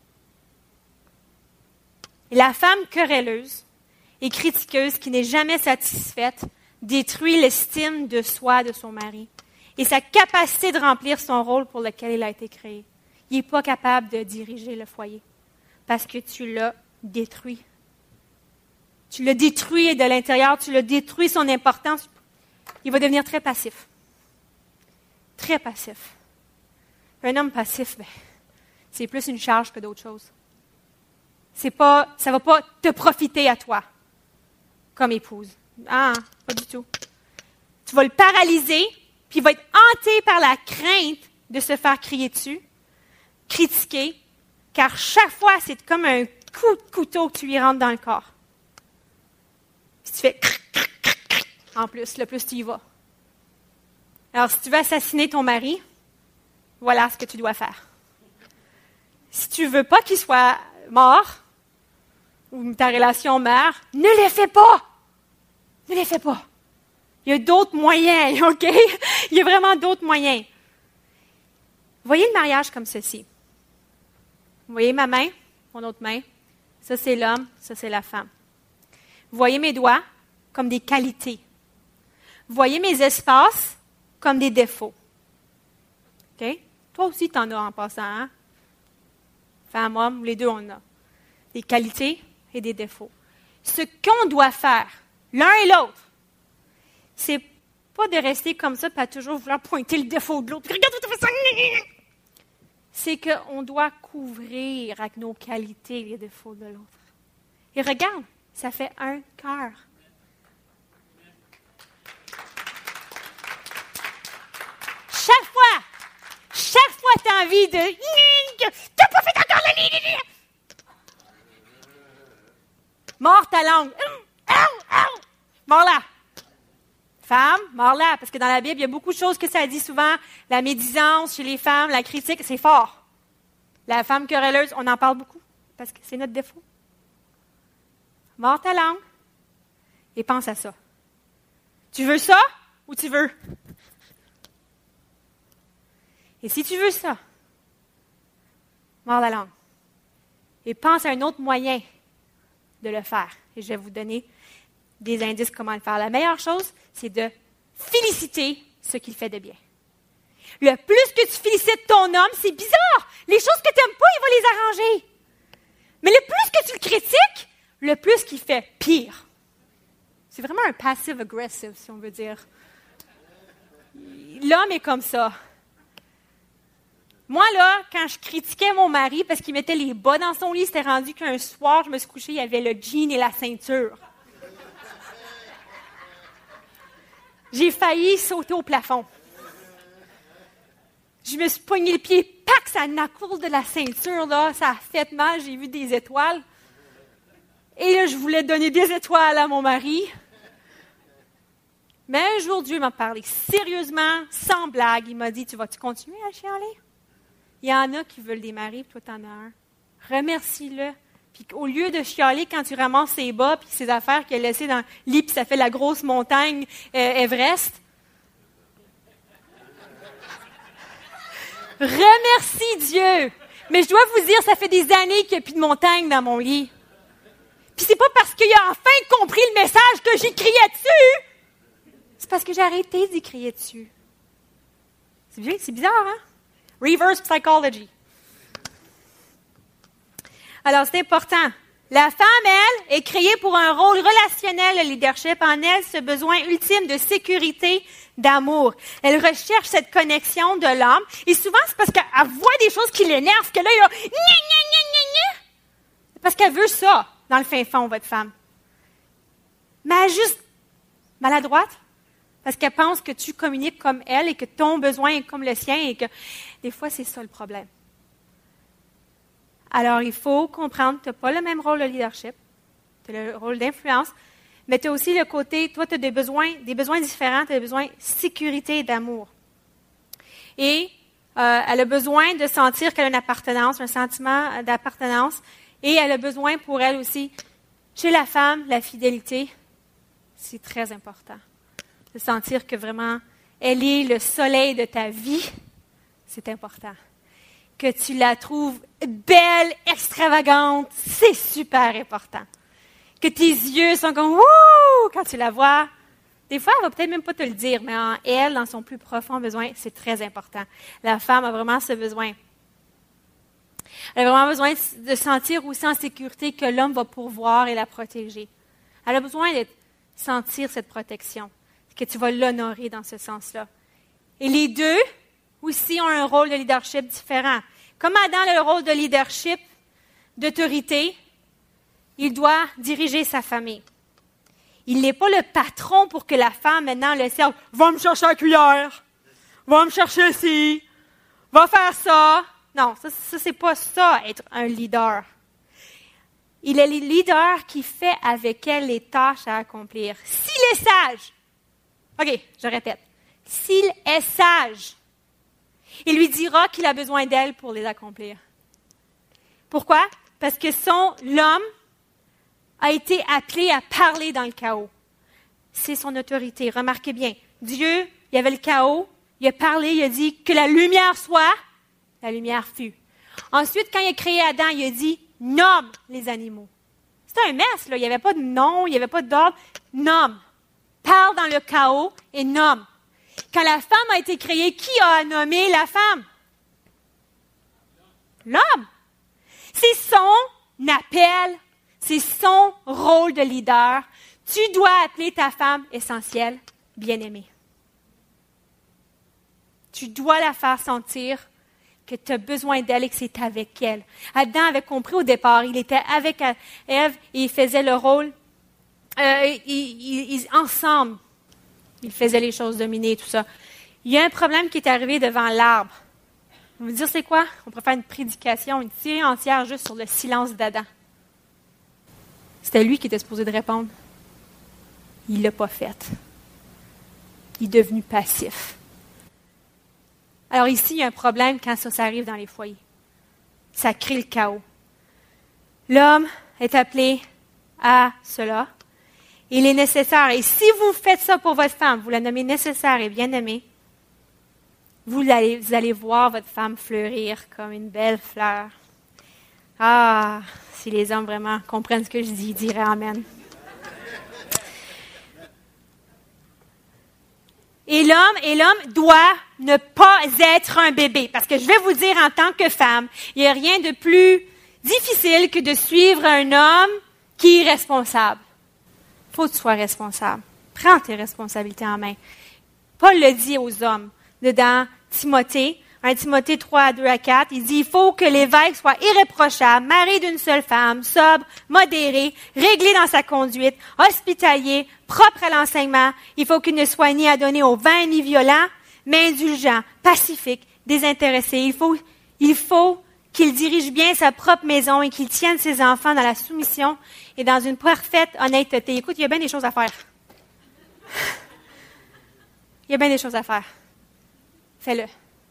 Et la femme querelleuse et critiqueuse qui n'est jamais satisfaite détruit l'estime de soi de son mari et sa capacité de remplir son rôle pour lequel il a été créé. Il n'est pas capable de diriger le foyer parce que tu l'as détruit. Tu l'as détruit de l'intérieur, tu l'as détruit son importance. Il va devenir très passif. Très passif. Un homme passif, ben, c'est plus une charge que d'autres choses. C'est pas, ça ne va pas te profiter à toi comme épouse. Ah, pas du tout. Tu vas le paralyser, puis il va être hanté par la crainte de se faire crier dessus, critiquer, car chaque fois, c'est comme un coup de couteau que tu lui rentres dans le corps. Puis tu fais en plus, le plus tu y vas. Alors, si tu veux assassiner ton mari, voilà ce que tu dois faire. Si tu ne veux pas qu'il soit mort, ou ta relation meurt, ne le fais pas! Ne le fais pas! Il y a d'autres moyens, OK? Il y a vraiment d'autres moyens. Voyez le mariage comme ceci. Vous voyez ma main, mon autre main? Ça, c'est l'homme, ça, c'est la femme. Vous voyez mes doigts comme des qualités. Vous voyez mes espaces comme des défauts. OK? Toi aussi, tu en as en passant, hein? Femme, homme, les deux, on a. Des qualités et des défauts. Ce qu'on doit faire, l'un et l'autre, c'est pas de rester comme ça et à toujours vouloir pointer le défaut de l'autre. Regarde, tu fais ça! C'est qu'on doit couvrir avec nos qualités les défauts de l'autre. Et regarde, ça fait un cœur. Chaque fois, chaque fois tu as envie de... T'as pas fait encore la ligne! Mords ta langue. Mords-la. Femme, mords-la. Parce que dans la Bible, il y a beaucoup de choses que ça dit souvent. La médisance chez les femmes, la critique, c'est fort. La femme querelleuse, on en parle beaucoup. Parce que c'est notre défaut. Mords ta langue. Et pense à ça. Tu veux ça ou tu veux? Et si tu veux ça, mords la langue. Et pense à un autre moyen de le faire. Et je vais vous donner des indices comment le faire. La meilleure chose, c'est de féliciter ce qu'il fait de bien. Le plus que tu félicites ton homme, c'est bizarre. Les choses que tu n'aimes pas, il va les arranger. Mais le plus que tu le critiques, le plus qu'il fait pire. C'est vraiment un passive-aggressive, si on veut dire. L'homme est comme ça. Moi, là, quand je critiquais mon mari parce qu'il mettait les bas dans son lit, c'était rendu qu'un soir, je me suis couchée, il y avait le jean et la ceinture. J'ai failli sauter au plafond. Je me suis pogné le pied, pac, ça n'accoule de la ceinture, là, ça a fait mal, j'ai vu des étoiles. Et là, je voulais donner des étoiles à mon mari. Mais un jour, Dieu m'a parlé sérieusement, sans blague. Il m'a dit, tu vas-tu continuer à chialer? Il y en a qui veulent des maris, puis toi, t'en as un. Remercie-le. Puis au lieu de chialer quand tu ramasses ses bas puis ses affaires qu'il a laissées dans le lit, puis ça fait la grosse montagne euh, Everest, remercie Dieu. Mais je dois vous dire, ça fait des années qu'il n'y a plus de montagne dans mon lit. Puis c'est pas parce qu'il a enfin compris le message que j'y criais dessus. C'est parce que j'ai arrêté d'y crier dessus. C'est bien, c'est bizarre, hein? Reverse psychology. Alors, c'est important. La femme, elle, est créée pour un rôle relationnel de leadership. En elle, ce besoin ultime de sécurité, d'amour. Elle recherche cette connexion de l'homme. Et souvent, c'est parce qu'elle voit des choses qui l'énervent, que là, il y a... Gna, gna, gna, gna, gna. Parce qu'elle veut ça, dans le fin fond, votre femme. Mais elle est juste maladroite. Parce qu'elle pense que tu communiques comme elle et que ton besoin est comme le sien et que des fois, c'est ça le problème. Alors, il faut comprendre que tu n'as pas le même rôle de leadership. tu as le rôle d'influence, mais tu as aussi le côté, toi, tu as des besoins, des besoins différents, tu as des besoins de sécurité et d'amour. Et euh, elle a besoin de sentir qu'elle a une appartenance, un sentiment d'appartenance, et elle a besoin pour elle aussi, chez la femme, la fidélité, c'est très important. De sentir que vraiment, elle est le soleil de ta vie, c'est important. Que tu la trouves belle, extravagante, c'est super important. Que tes yeux sont comme « Wouh » quand tu la vois. Des fois, elle va peut-être même pas te le dire, mais en elle, dans son plus profond besoin, c'est très important. La femme a vraiment ce besoin. Elle a vraiment besoin de sentir aussi en sécurité que l'homme va pourvoir et la protéger. Elle a besoin de sentir cette protection, que tu vas l'honorer dans ce sens-là. Et les deux aussi ont un rôle de leadership différent. Comme Adam a le rôle de leadership, d'autorité, il doit diriger sa famille. Il n'est pas le patron pour que la femme, maintenant, le serve. « Va me chercher la cuillère. Va me chercher ci. Va faire ça. » Non, ça, ça c'est pas ça, être un leader. Il est le leader qui fait avec elle les tâches à accomplir. S'il est sage, OK, je répète, s'il est sage, il lui dira qu'il a besoin d'elle pour les accomplir. Pourquoi? Parce que son, l'homme a été appelé à parler dans le chaos. C'est son autorité. Remarquez bien, Dieu, il y avait le chaos, il a parlé, il a dit que la lumière soit, la lumière fut. Ensuite, quand il a créé Adam, il a dit, nomme les animaux. C'était un mess, là. Il n'y avait pas de nom, il n'y avait pas d'ordre. Nomme. Parle dans le chaos et nomme. Quand la femme a été créée, qui a nommé la femme? L'homme. C'est son appel, c'est son rôle de leader. Tu dois appeler ta femme essentielle, bien-aimée. Tu dois la faire sentir que tu as besoin d'elle et que c'est avec elle. Adam avait compris au départ, il était avec Ève et il faisait le rôle, euh, ils, ils, ils, ensemble, ils faisaient les choses dominées, tout ça. Il y a un problème qui est arrivé devant l'arbre. On va dire, c'est quoi? On pourrait faire une prédication, une série entière juste sur le silence d'Adam. C'était lui qui était supposé de répondre. Il ne l'a pas fait. Il est devenu passif. Alors ici, il y a un problème quand ça, ça arrive dans les foyers. Ça crée le chaos. L'homme est appelé à cela. Il est nécessaire. Et si vous faites ça pour votre femme, vous la nommez nécessaire et bien-aimée, vous allez, vous allez voir votre femme fleurir comme une belle fleur. Ah, si les hommes vraiment comprennent ce que je dis, ils diraient amen. Et l'homme, et l'homme doit ne pas être un bébé. Parce que je vais vous dire en tant que femme, il n'y a rien de plus difficile que de suivre un homme qui est responsable. Il faut que tu sois responsable. Prends tes responsabilités en main. Paul le dit aux hommes. Dans Timothée, un Timothée trois, deux à quatre, il dit, il faut que l'évêque soit irréprochable, marié d'une seule femme, sobre, modéré, réglé dans sa conduite, hospitalier, propre à l'enseignement. Il faut qu'il ne soit ni adonné au vin ni violent, mais indulgent, pacifique, désintéressé. Il faut, il faut qu'il dirige bien sa propre maison et qu'il tienne ses enfants dans la soumission et dans une parfaite honnêteté. Écoute, il y a bien des choses à faire. Il y a bien des choses à faire. Fais-le.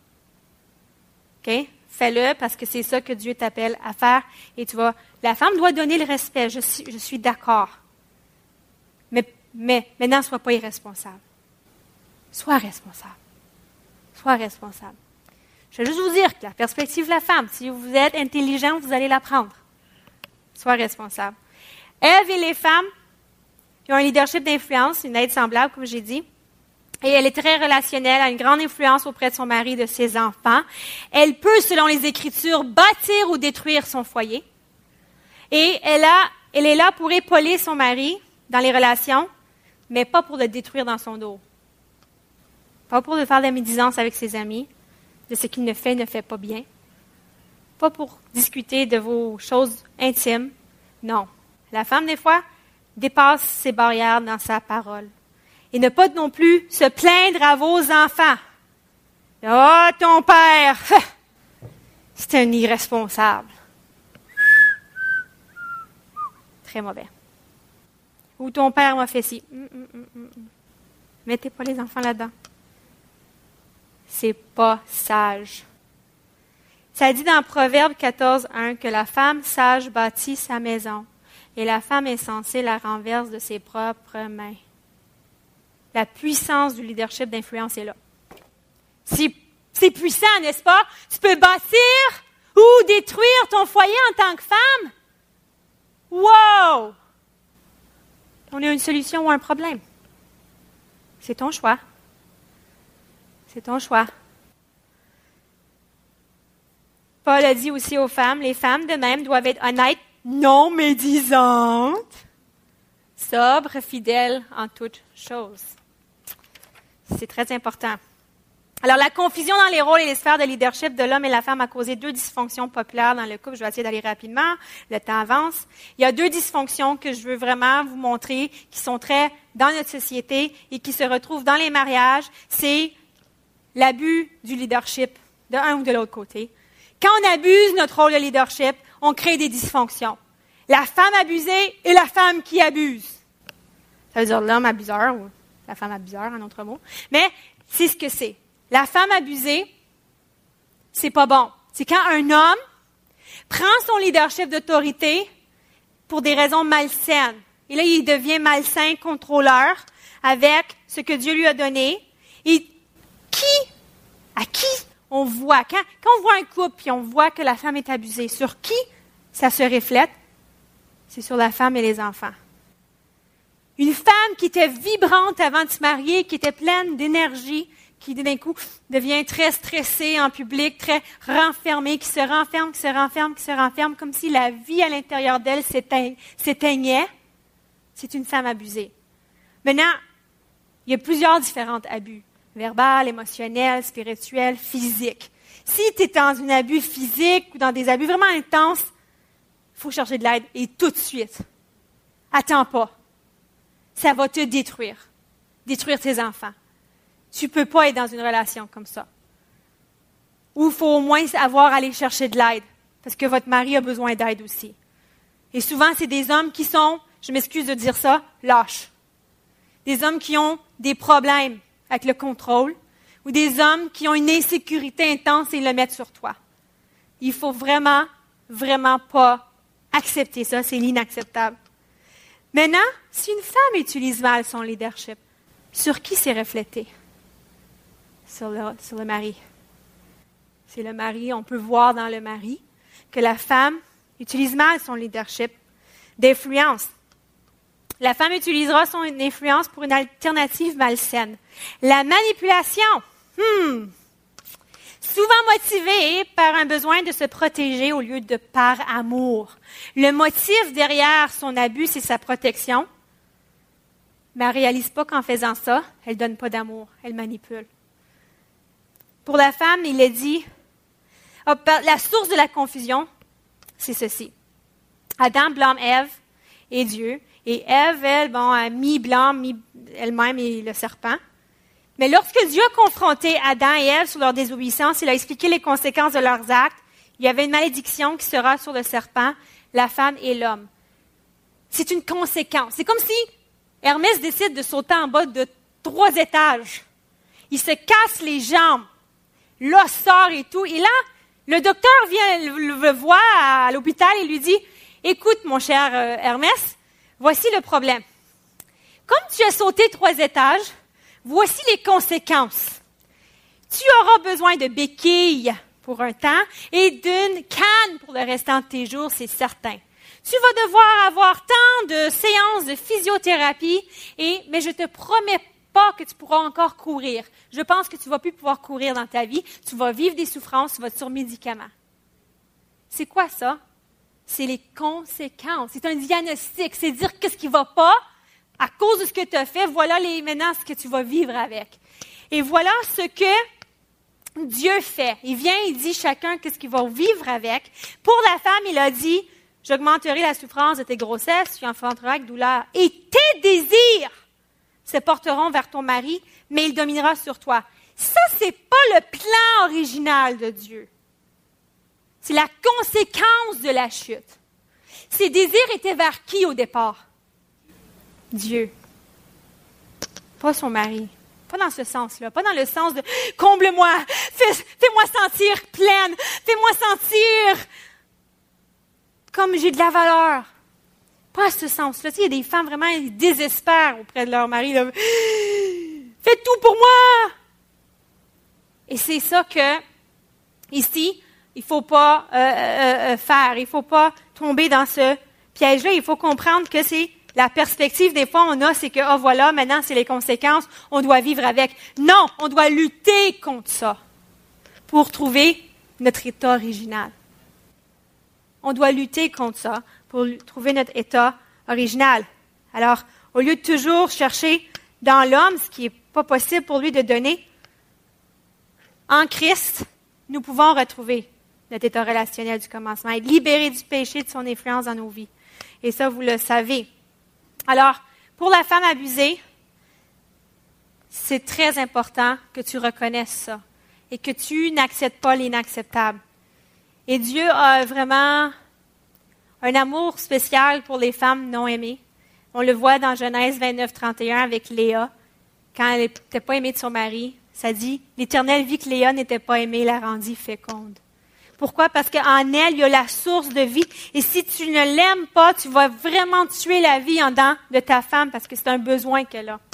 OK? Fais-le parce que c'est ça que Dieu t'appelle à faire. Et tu vas. La femme doit donner le respect. Je suis, je suis d'accord. Mais, mais maintenant, ne sois pas irresponsable. Sois responsable. Sois responsable. Je vais juste vous dire que la perspective de la femme, si vous êtes intelligent, vous allez l'apprendre. Sois responsable. Ève et les femmes, qui ont un leadership d'influence, une aide semblable, comme j'ai dit. Et elle est très relationnelle, a une grande influence auprès de son mari et de ses enfants. Elle peut, selon les Écritures, bâtir ou détruire son foyer. Et elle, a, elle est là pour épauler son mari dans les relations, mais pas pour le détruire dans son dos. Pas pour le faire de la médisance avec ses amis, de ce qu'il ne fait, ne fait pas bien. Pas pour discuter de vos choses intimes. Non. La femme, des fois, dépasse ses barrières dans sa parole. Et ne pas non plus se plaindre à vos enfants. « Ah, oh, ton père, c'est un irresponsable. » Très mauvais. Ou ton père m'a fait ci. Hum, hum, hum, hum. Mettez pas les enfants là-dedans. C'est pas sage. Ça dit dans Proverbe quatorze, un que la femme sage bâtit sa maison et la femme insensée la renverse de ses propres mains. La puissance du leadership d'influence est là. C'est, c'est puissant, n'est-ce pas? Tu peux bâtir ou détruire ton foyer en tant que femme. Wow! On a une solution ou un problème. C'est ton choix. C'est ton choix. Paul a dit aussi aux femmes, les femmes de même doivent être honnêtes, non médisantes, sobres, fidèles en toutes choses. C'est très important. Alors, la confusion dans les rôles et les sphères de leadership de l'homme et la femme a causé deux dysfonctions populaires dans le couple. Je vais essayer d'aller rapidement. Le temps avance. Il y a deux dysfonctions que je veux vraiment vous montrer qui sont très dans notre société et qui se retrouvent dans les mariages. C'est l'abus du leadership de un ou de l'autre côté. Quand on abuse notre rôle de leadership, on crée des dysfonctions. La femme abusée et la femme qui abuse. Ça veut dire l'homme abuseur ou la femme abuseur, en autre mot. Mais c'est ce que c'est. La femme abusée, c'est pas bon. C'est quand un homme prend son leadership d'autorité pour des raisons malsaines. Et là, il devient malsain, contrôleur avec ce que Dieu lui a donné. Et qui, à qui on voit, quand, quand on voit un couple et on voit que la femme est abusée, sur qui ça se reflète? C'est sur la femme et les enfants. Une femme qui était vibrante avant de se marier, qui était pleine d'énergie, qui d'un coup devient très stressée en public, très renfermée, qui se renferme, qui se renferme, qui se renferme, comme si la vie à l'intérieur d'elle s'éteint, s'éteignait, c'est une femme abusée. Maintenant, il y a plusieurs différents abus, verbal, émotionnel, spirituel, physique. Si tu es dans un abus physique ou dans des abus vraiment intenses, il faut chercher de l'aide et tout de suite. Attends pas. Ça va te détruire. Détruire tes enfants. Tu ne peux pas être dans une relation comme ça. Ou il faut au moins avoir à aller chercher de l'aide, parce que votre mari a besoin d'aide aussi. Et souvent, c'est des hommes qui sont, je m'excuse de dire ça, lâches. Des hommes qui ont des problèmes avec le contrôle, ou des hommes qui ont une insécurité intense et le mettent sur toi. Il faut vraiment, vraiment pas accepter ça, c'est l'inacceptable. Maintenant, si une femme utilise mal son leadership, sur qui c'est reflété? Sur le, sur le mari. C'est le mari, on peut voir dans le mari que la femme utilise mal son leadership d'influence. La femme utilisera son influence pour une alternative malsaine. La manipulation. Hmm. Souvent motivée par un besoin de se protéger au lieu de par amour. Le motif derrière son abus, c'est sa protection. Mais elle ne réalise pas qu'en faisant ça, elle ne donne pas d'amour, elle manipule. Pour la femme, il est dit, oh, la source de la confusion, c'est ceci. Adam blâme Ève et Dieu. Et Ève, elle, bon, a mis blâme, mis elle-même et le serpent. Mais lorsque Dieu a confronté Adam et Ève sur leur désobéissance, il a expliqué les conséquences de leurs actes. Il y avait une malédiction qui sera sur le serpent, la femme et l'homme. C'est une conséquence. C'est comme si Hermès décide de sauter en bas de trois étages. Il se casse les jambes. L'os sort et tout. Et là, le docteur vient le voir à l'hôpital et lui dit, « Écoute, mon cher euh, Hermès, voici le problème. Comme tu as sauté trois étages, voici les conséquences. Tu auras besoin de béquilles pour un temps et d'une canne pour le restant de tes jours, c'est certain. Tu vas devoir avoir tant de séances de physiothérapie, et, mais je te promets pas que tu pourras encore courir. Je pense que tu ne vas plus pouvoir courir dans ta vie. Tu vas vivre des souffrances, tu vas être sur médicaments. » C'est quoi ça? C'est les conséquences. C'est un diagnostic. C'est dire qu'est-ce qui ne va pas à cause de ce que tu as fait. Voilà les, maintenant ce que tu vas vivre avec. Et voilà ce que Dieu fait. Il vient, il dit chacun qu'est-ce qu'il va vivre avec. Pour la femme, il a dit, j'augmenterai la souffrance de tes grossesses, tu enfanteras avec douleur. Et tes désirs se porteront vers ton mari, mais il dominera sur toi. Ça, c'est pas le plan original de Dieu. C'est la conséquence de la chute. Ses désirs étaient vers qui au départ? Dieu, pas son mari. Pas dans ce sens-là, pas dans le sens de « comble-moi, fais, fais-moi sentir pleine, fais-moi sentir comme j'ai de la valeur. » Pas à ce sens-là. Tu sais, il y a des femmes vraiment, elles désespèrent auprès de leur mari. Là. « Fais tout pour moi! » Et c'est ça que, ici, il ne faut pas euh, euh, faire. Il ne faut pas tomber dans ce piège-là. Il faut comprendre que c'est la perspective, des fois, on a, c'est que, ah, oh, voilà, maintenant, c'est les conséquences, on doit vivre avec. Non, on doit lutter contre ça pour trouver notre état original. On doit lutter contre ça pour trouver notre état original. Alors, au lieu de toujours chercher dans l'homme ce qui n'est pas possible pour lui de donner, en Christ, nous pouvons retrouver notre état relationnel du commencement, être libérés du péché, de son influence dans nos vies. Et ça, vous le savez. Alors, pour la femme abusée, c'est très important que tu reconnaisses ça et que tu n'acceptes pas l'inacceptable. Et Dieu a vraiment un amour spécial pour les femmes non aimées. On le voit dans Genèse vingt-neuf, trente et un avec Léa. Quand elle n'était pas aimée de son mari, ça dit « L'Éternel vit que Léa n'était pas aimée, la rendit féconde. » Pourquoi? Parce qu'en elle, il y a la source de vie. Et si tu ne l'aimes pas, tu vas vraiment tuer la vie en dedans de ta femme parce que c'est un besoin qu'elle a.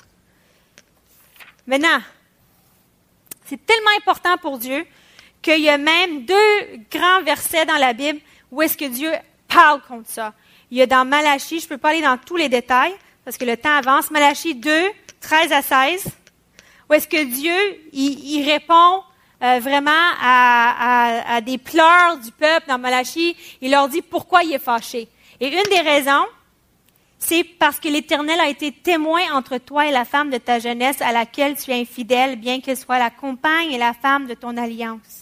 Maintenant, c'est tellement important pour Dieu qu'il y a même deux grands versets dans la Bible où est-ce que Dieu parle contre ça. Il y a dans Malachie, je ne peux pas aller dans tous les détails parce que le temps avance, Malachie deux, treize à seize, où est-ce que Dieu, il, il répond Euh, vraiment à, à, à des pleurs du peuple dans Malachie. Il leur dit pourquoi il est fâché. Et une des raisons, c'est parce que l'Éternel a été témoin entre toi et la femme de ta jeunesse à laquelle tu es infidèle, bien qu'elle soit la compagne et la femme de ton alliance.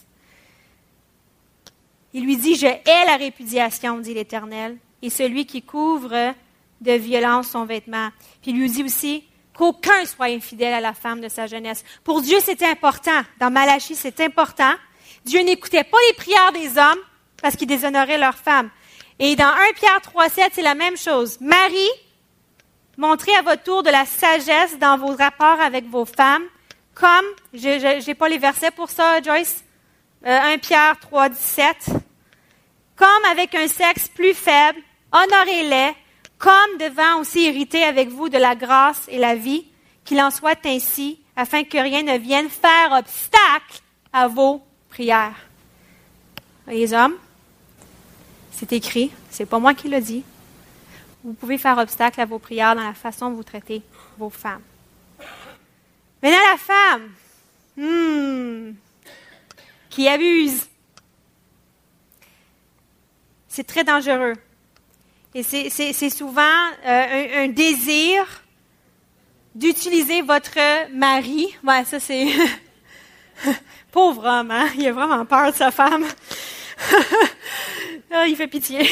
Il lui dit, je hais la répudiation, dit l'Éternel, et celui qui couvre de violence son vêtement. Puis il lui dit aussi, qu'aucun soit infidèle à la femme de sa jeunesse. Pour Dieu, c'était important. Dans Malachie, c'est important. Dieu n'écoutait pas les prières des hommes parce qu'ils déshonoraient leurs femmes. Et dans premier Pierre trois, sept, c'est la même chose. Marie, montrez à votre tour de la sagesse dans vos rapports avec vos femmes, comme, je n'ai pas les versets pour ça, Joyce, euh, premier Pierre trois, dix-sept, comme avec un sexe plus faible, honorez-les, comme devant aussi hériter avec vous de la grâce et la vie, qu'il en soit ainsi, afin que rien ne vienne faire obstacle à vos prières. Les hommes, c'est écrit, c'est pas moi qui l'ai dit, vous pouvez faire obstacle à vos prières dans la façon dont vous traitez vos femmes. Maintenant, la femme, hmm, qui abuse, c'est très dangereux. Et c'est, c'est, c'est souvent euh, un, un désir d'utiliser votre mari. Ouais, ça c'est... Pauvre homme, hein? Il a vraiment peur de sa femme. Ah, il fait pitié.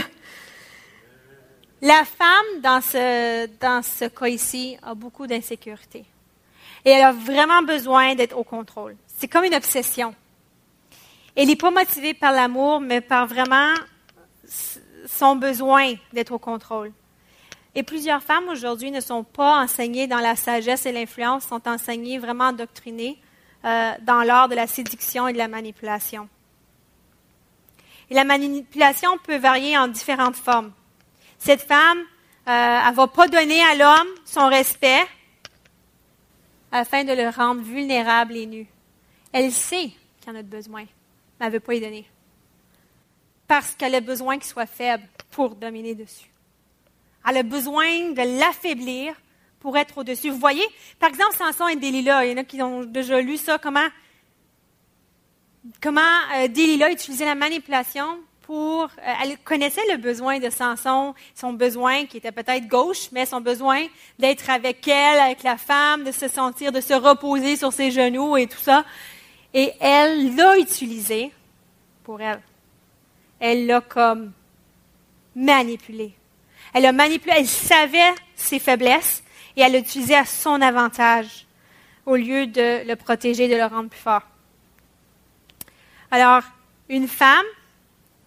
La femme, dans ce, dans ce cas ici, a beaucoup d'insécurité. Et elle a vraiment besoin d'être au contrôle. C'est comme une obsession. Elle n'est pas motivée par l'amour, mais par vraiment son besoin d'être au contrôle. Et plusieurs femmes aujourd'hui ne sont pas enseignées dans la sagesse et l'influence, sont enseignées vraiment endoctrinées euh, dans l'art de la séduction et de la manipulation. Et la manipulation peut varier en différentes formes. Cette femme, euh, elle ne va pas donner à l'homme son respect afin de le rendre vulnérable et nu. Elle sait qu'il en a besoin, mais elle ne veut pas y donner. Parce qu'elle a besoin qu'il soit faible pour dominer dessus. Elle a besoin de l'affaiblir pour être au-dessus. Vous voyez, par exemple, Samson et Delilah, il y en a qui ont déjà lu ça, comment, comment euh, Delilah utilisait la manipulation pour... Euh, elle connaissait le besoin de Samson, son besoin qui était peut-être gauche, mais son besoin d'être avec elle, avec la femme, de se sentir, de se reposer sur ses genoux et tout ça. Et elle l'a utilisé pour elle. Elle l'a comme manipulé. Elle a manipulé, elle savait ses faiblesses et elle l'a utilisé à son avantage au lieu de le protéger, de le rendre plus fort. Alors, une femme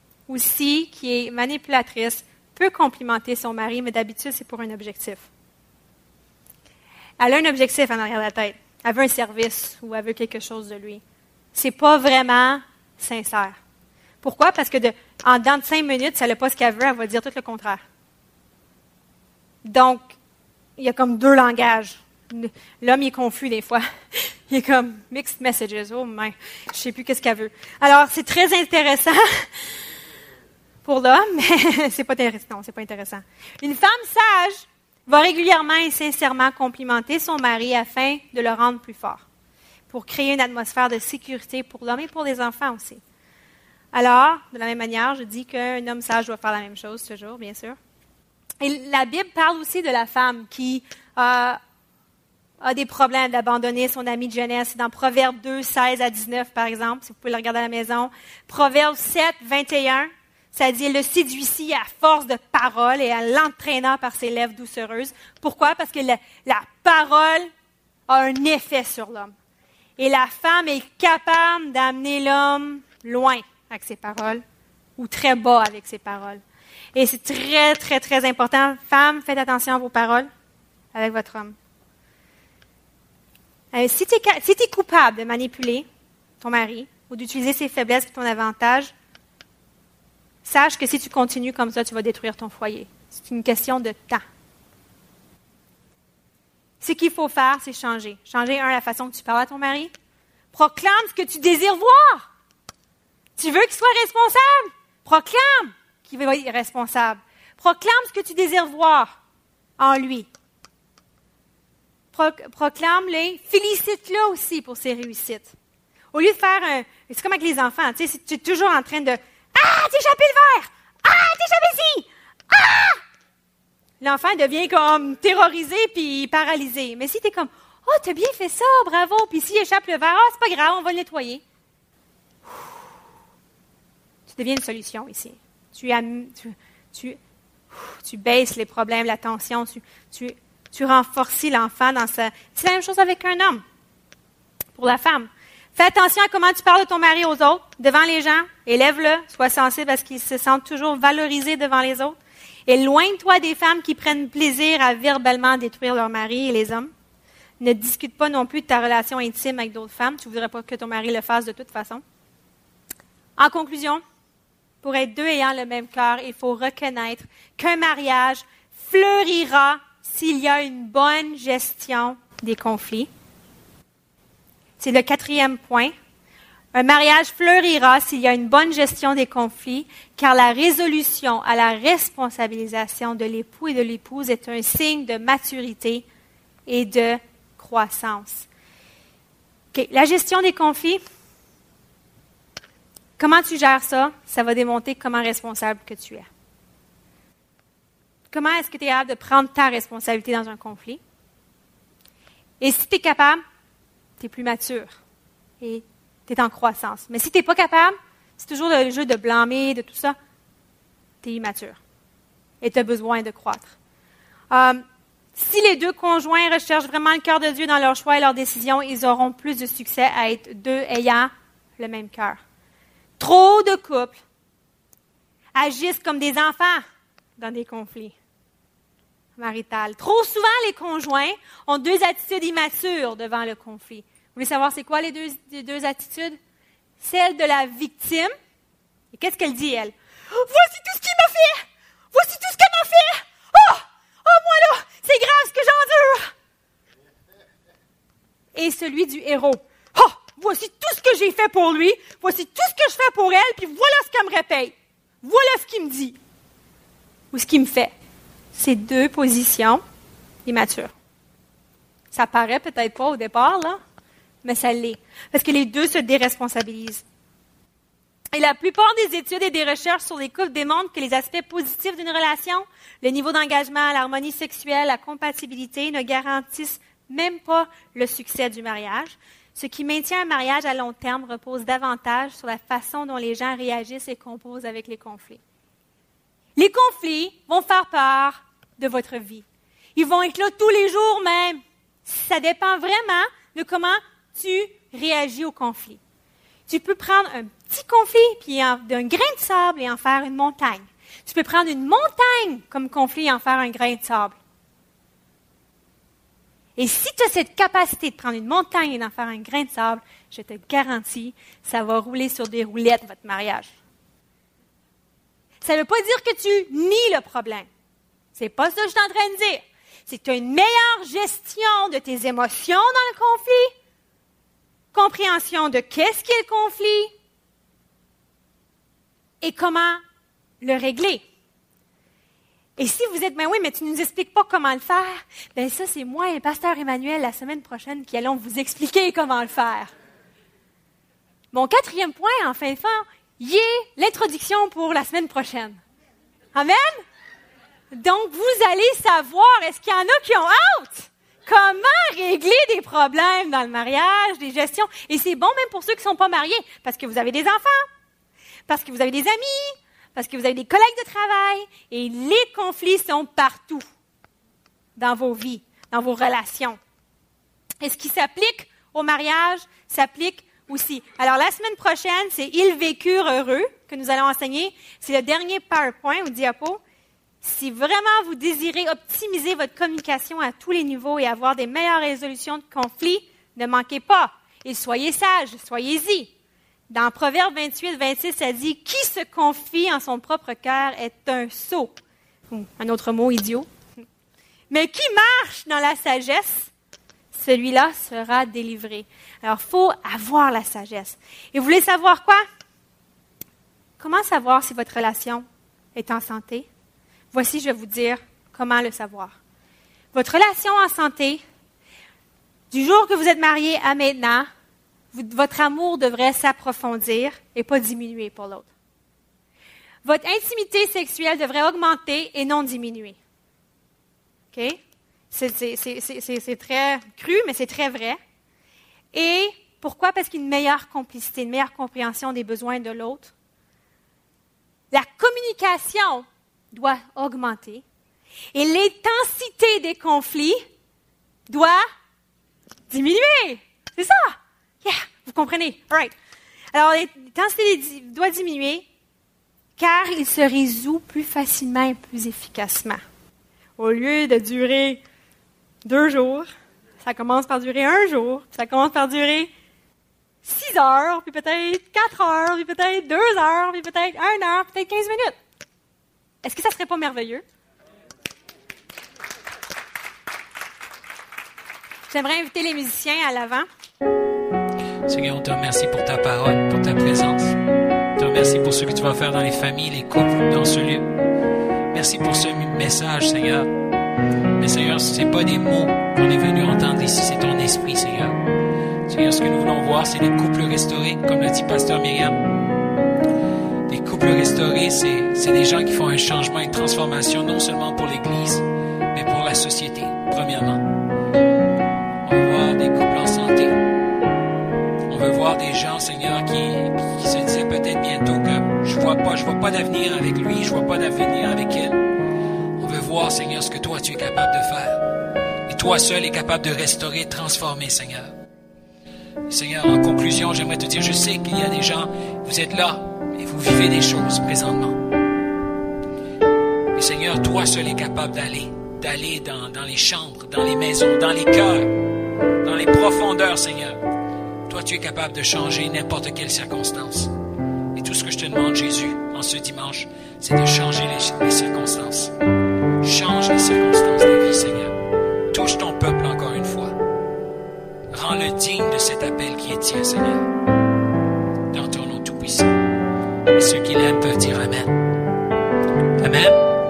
aussi qui est manipulatrice peut complimenter son mari, mais d'habitude, c'est pour un objectif. Elle a un objectif en arrière de la tête. Elle veut un service ou elle veut quelque chose de lui. C'est pas vraiment sincère. Pourquoi? Parce que de, en dedans de cinq minutes, si elle n'a pas ce qu'elle veut, elle va dire tout le contraire. Donc, il y a comme deux langages. L'homme, il est confus des fois. Il est comme mixed messages. Oh, mais je ne sais plus qu'est-ce qu'elle veut. Alors, c'est très intéressant pour l'homme, mais c'est pas intéressant. Non, c'est pas intéressant. Une femme sage va régulièrement et sincèrement complimenter son mari afin de le rendre plus fort, pour créer une atmosphère de sécurité pour l'homme et pour les enfants aussi. Alors, de la même manière, je dis qu'un homme sage doit faire la même chose toujours, bien sûr. Et la Bible parle aussi de la femme qui euh, a des problèmes d'abandonner son ami de jeunesse. Dans Proverbes deux, seize à dix-neuf, par exemple, si vous pouvez le regarder à la maison. Proverbes sept, vingt et un, ça dit « Elle le séduisit à force de paroles et en l'entraînant par ses lèvres doucereuses. » Pourquoi? Parce que la, la parole a un effet sur l'homme. Et la femme est capable d'amener l'homme loin avec ses paroles ou très bas avec ses paroles. Et c'est très, très, très important. Femmes, faites attention à vos paroles avec votre homme. Euh, si tu es si tu es coupable de manipuler ton mari ou d'utiliser ses faiblesses pour ton avantage, sache que si tu continues comme ça, tu vas détruire ton foyer. C'est une question de temps. Ce qu'il faut faire, c'est changer. Changer, un, la façon que tu parles à ton mari. Proclame ce que tu désires voir. Tu veux qu'il soit responsable? Proclame qu'il va être responsable. Proclame ce que tu désires voir en lui. Pro- proclame-les, félicite-le aussi pour ses réussites. Au lieu de faire un... C'est comme avec les enfants, tu sais, si tu es toujours en train de... Ah, t'as échappé le verre! Ah, t'as échappé ici! Ah! L'enfant devient comme terrorisé puis paralysé. Mais si tu es comme, oh, t'as bien fait ça, bravo, puis s'il échappe le verre, ah, c'est pas grave, on va le nettoyer. Tu deviens une solution ici. Tu, tu, tu, tu baisses les problèmes, la tension, tu, tu, tu renforces l'enfant dans sa... C'est la même chose avec un homme, pour la femme. Fais attention à comment tu parles de ton mari aux autres, devant les gens. Élève-le, sois sensible à ce qu'il se sente toujours valorisé devant les autres. Éloigne-toi des femmes qui prennent plaisir à verbalement détruire leur mari et les hommes. Ne discute pas non plus de ta relation intime avec d'autres femmes. Tu ne voudrais pas que ton mari le fasse de toute façon. En conclusion, pour être deux ayant le même cœur, il faut reconnaître qu'un mariage fleurira s'il y a une bonne gestion des conflits. C'est le quatrième point. Un mariage fleurira s'il y a une bonne gestion des conflits, car la résolution à la responsabilisation de l'époux et de l'épouse est un signe de maturité et de croissance. Okay. La gestion des conflits, comment tu gères ça? Ça va démontrer comment responsable que tu es. Comment est-ce que tu es capable de prendre ta responsabilité dans un conflit? Et si tu es capable, tu es plus mature et tu es en croissance. Mais si tu n'es pas capable, c'est toujours le jeu de blâmer, de tout ça, tu es immature et tu as besoin de croître. Euh, si les deux conjoints recherchent vraiment le cœur de Dieu dans leurs choix et leurs décisions, ils auront plus de succès à être deux ayant le même cœur. Trop de couples agissent comme des enfants dans des conflits maritaux. Trop souvent, les conjoints ont deux attitudes immatures devant le conflit. Vous voulez savoir c'est quoi les deux, les deux attitudes? Celle de la victime. Et qu'est-ce qu'elle dit, elle? Oh, voici tout ce qu'il m'a fait! Voici tout ce qu'elle m'a fait! Oh! Oh, moi là! C'est grave ce que j'endure! Et celui du héros. Oh! Voici tout ce que j'ai fait pour lui. Voici tout ce que je fais pour elle. Puis voilà ce qu'elle me répaye. Voilà ce qu'il me dit. Ou ce qu'il me fait. C'est deux positions immatures. Ça paraît peut-être pas au départ, là, mais ça l'est. Parce que les deux se déresponsabilisent. Et la plupart des études et des recherches sur les couples démontrent que les aspects positifs d'une relation, le niveau d'engagement, l'harmonie sexuelle, la compatibilité, ne garantissent même pas le succès du mariage. Ce qui maintient un mariage à long terme repose davantage sur la façon dont les gens réagissent et composent avec les conflits. Les conflits vont faire part de votre vie. Ils vont être là tous les jours même. Ça dépend vraiment de comment tu réagis au conflit. Tu peux prendre un petit conflit, puis en, d'un grain de sable et en faire une montagne. Tu peux prendre une montagne comme conflit et en faire un grain de sable. Et si tu as cette capacité de prendre une montagne et d'en faire un grain de sable, je te garantis, ça va rouler sur des roulettes, votre mariage. Ça ne veut pas dire que tu nies le problème. C'est pas ça que je suis en train de dire. C'est que tu as une meilleure gestion de tes émotions dans le conflit, compréhension de qu'est-ce qui est le conflit et comment le régler. Et si vous êtes, ben oui, mais tu ne nous expliques pas comment le faire, ben ça, c'est moi et le pasteur Emmanuel la semaine prochaine qui allons vous expliquer comment le faire. Mon quatrième point, en fin de fin, y est l'introduction pour la semaine prochaine. Amen? Donc, vous allez savoir, est-ce qu'il y en a qui ont hâte? Comment régler des problèmes dans le mariage, des gestions? Et c'est bon même pour ceux qui ne sont pas mariés, parce que vous avez des enfants, parce que vous avez des amis, parce que vous avez des collègues de travail, et les conflits sont partout dans vos vies, dans vos relations. Et ce qui s'applique au mariage s'applique aussi. Alors, la semaine prochaine, c'est « Ils vécurent heureux » que nous allons enseigner. C'est le dernier PowerPoint ou diapo. Si vraiment vous désirez optimiser votre communication à tous les niveaux et avoir des meilleures résolutions de conflits, ne manquez pas. Et soyez sages, soyez-y. Dans Proverbe vingt-huit, vingt-six, ça dit « Qui se confie en son propre cœur est un sot. » Un autre mot, idiot. « Mais qui marche dans la sagesse, celui-là sera délivré. » Alors, il faut avoir la sagesse. Et vous voulez savoir quoi? Comment savoir si votre relation est en santé? Voici, je vais vous dire comment le savoir. Votre relation en santé, du jour que vous êtes marié à maintenant, vous, votre amour devrait s'approfondir et pas diminuer pour l'autre. Votre intimité sexuelle devrait augmenter et non diminuer. OK? C'est, c'est, c'est, c'est, c'est très cru, mais c'est très vrai. Et pourquoi? Parce qu'il y a une meilleure complicité, une meilleure compréhension des besoins de l'autre. La communication doit augmenter et l'intensité des conflits doit diminuer. C'est ça? Yeah! Vous comprenez? All right. Alors, l'intensité doit diminuer car il se résout plus facilement et plus efficacement. Au lieu de durer deux jours, ça commence par durer un jour, puis ça commence par durer six heures, puis peut-être quatre heures, puis peut-être deux heures, puis peut-être une heure, peut-être quinze minutes. Est-ce que ça ne serait pas merveilleux? J'aimerais inviter les musiciens à l'avant. Seigneur, on te remercie pour ta parole, pour ta présence. On te remercie pour ce que tu vas faire dans les familles, les couples, dans ce lieu. Merci pour ce message, Seigneur. Mais Seigneur, ce n'est pas des mots qu'on est venu entendre ici, c'est ton esprit, Seigneur. Seigneur, ce que nous voulons voir, c'est des couples restaurés, comme l'a dit Pasteur Myriam. Les couples restaurés, c'est, c'est des gens qui font un changement, une transformation, non seulement pour l'Église, mais pour la société, premièrement. On veut voir des couples en santé. On veut voir des gens, Seigneur, qui, qui se disaient peut-être bientôt que je vois pas, je vois pas d'avenir avec lui, je vois pas d'avenir avec elle. On veut voir, Seigneur, ce que toi, tu es capable de faire. Et toi seul es capable de restaurer, de transformer, Seigneur. Et Seigneur, en conclusion, j'aimerais te dire, je sais qu'il y a des gens, vous êtes là, et vous vivez des choses présentement. Mais Seigneur, toi seul es capable d'aller, d'aller dans, dans les chambres, dans les maisons, dans les cœurs, dans les profondeurs, Seigneur. Toi, tu es capable de changer n'importe quelle circonstance. Et tout ce que je te demande, Jésus, en ce dimanche, c'est de changer les, les circonstances. Change les circonstances de vie, Seigneur. Touche ton peuple encore une fois. Rends-le digne de cet appel qui est tien, Seigneur. Dans ton nom tout-puissant. Et ceux qui l'aiment peuvent dire Amen. Amen.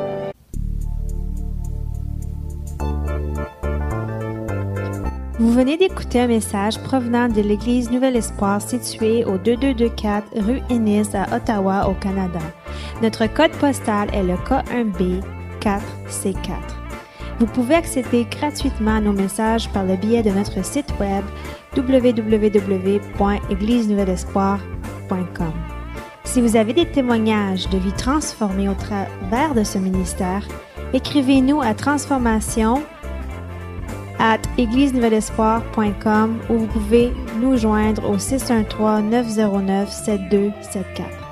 Vous venez d'écouter un message provenant de l'Église Nouvel Espoir située au deux deux deux quatre rue Ennis à Ottawa, au Canada. Notre code postal est le K un B quatre C quatre. Vous pouvez accéder gratuitement à nos messages par le biais de notre site web w w w point église nouvel espoir point com. Si vous avez des témoignages de vie transformée au travers de ce ministère, écrivez-nous à transformation at église nouvel espoir point com ou vous pouvez nous joindre au six un trois neuf zéro neuf sept deux sept quatre.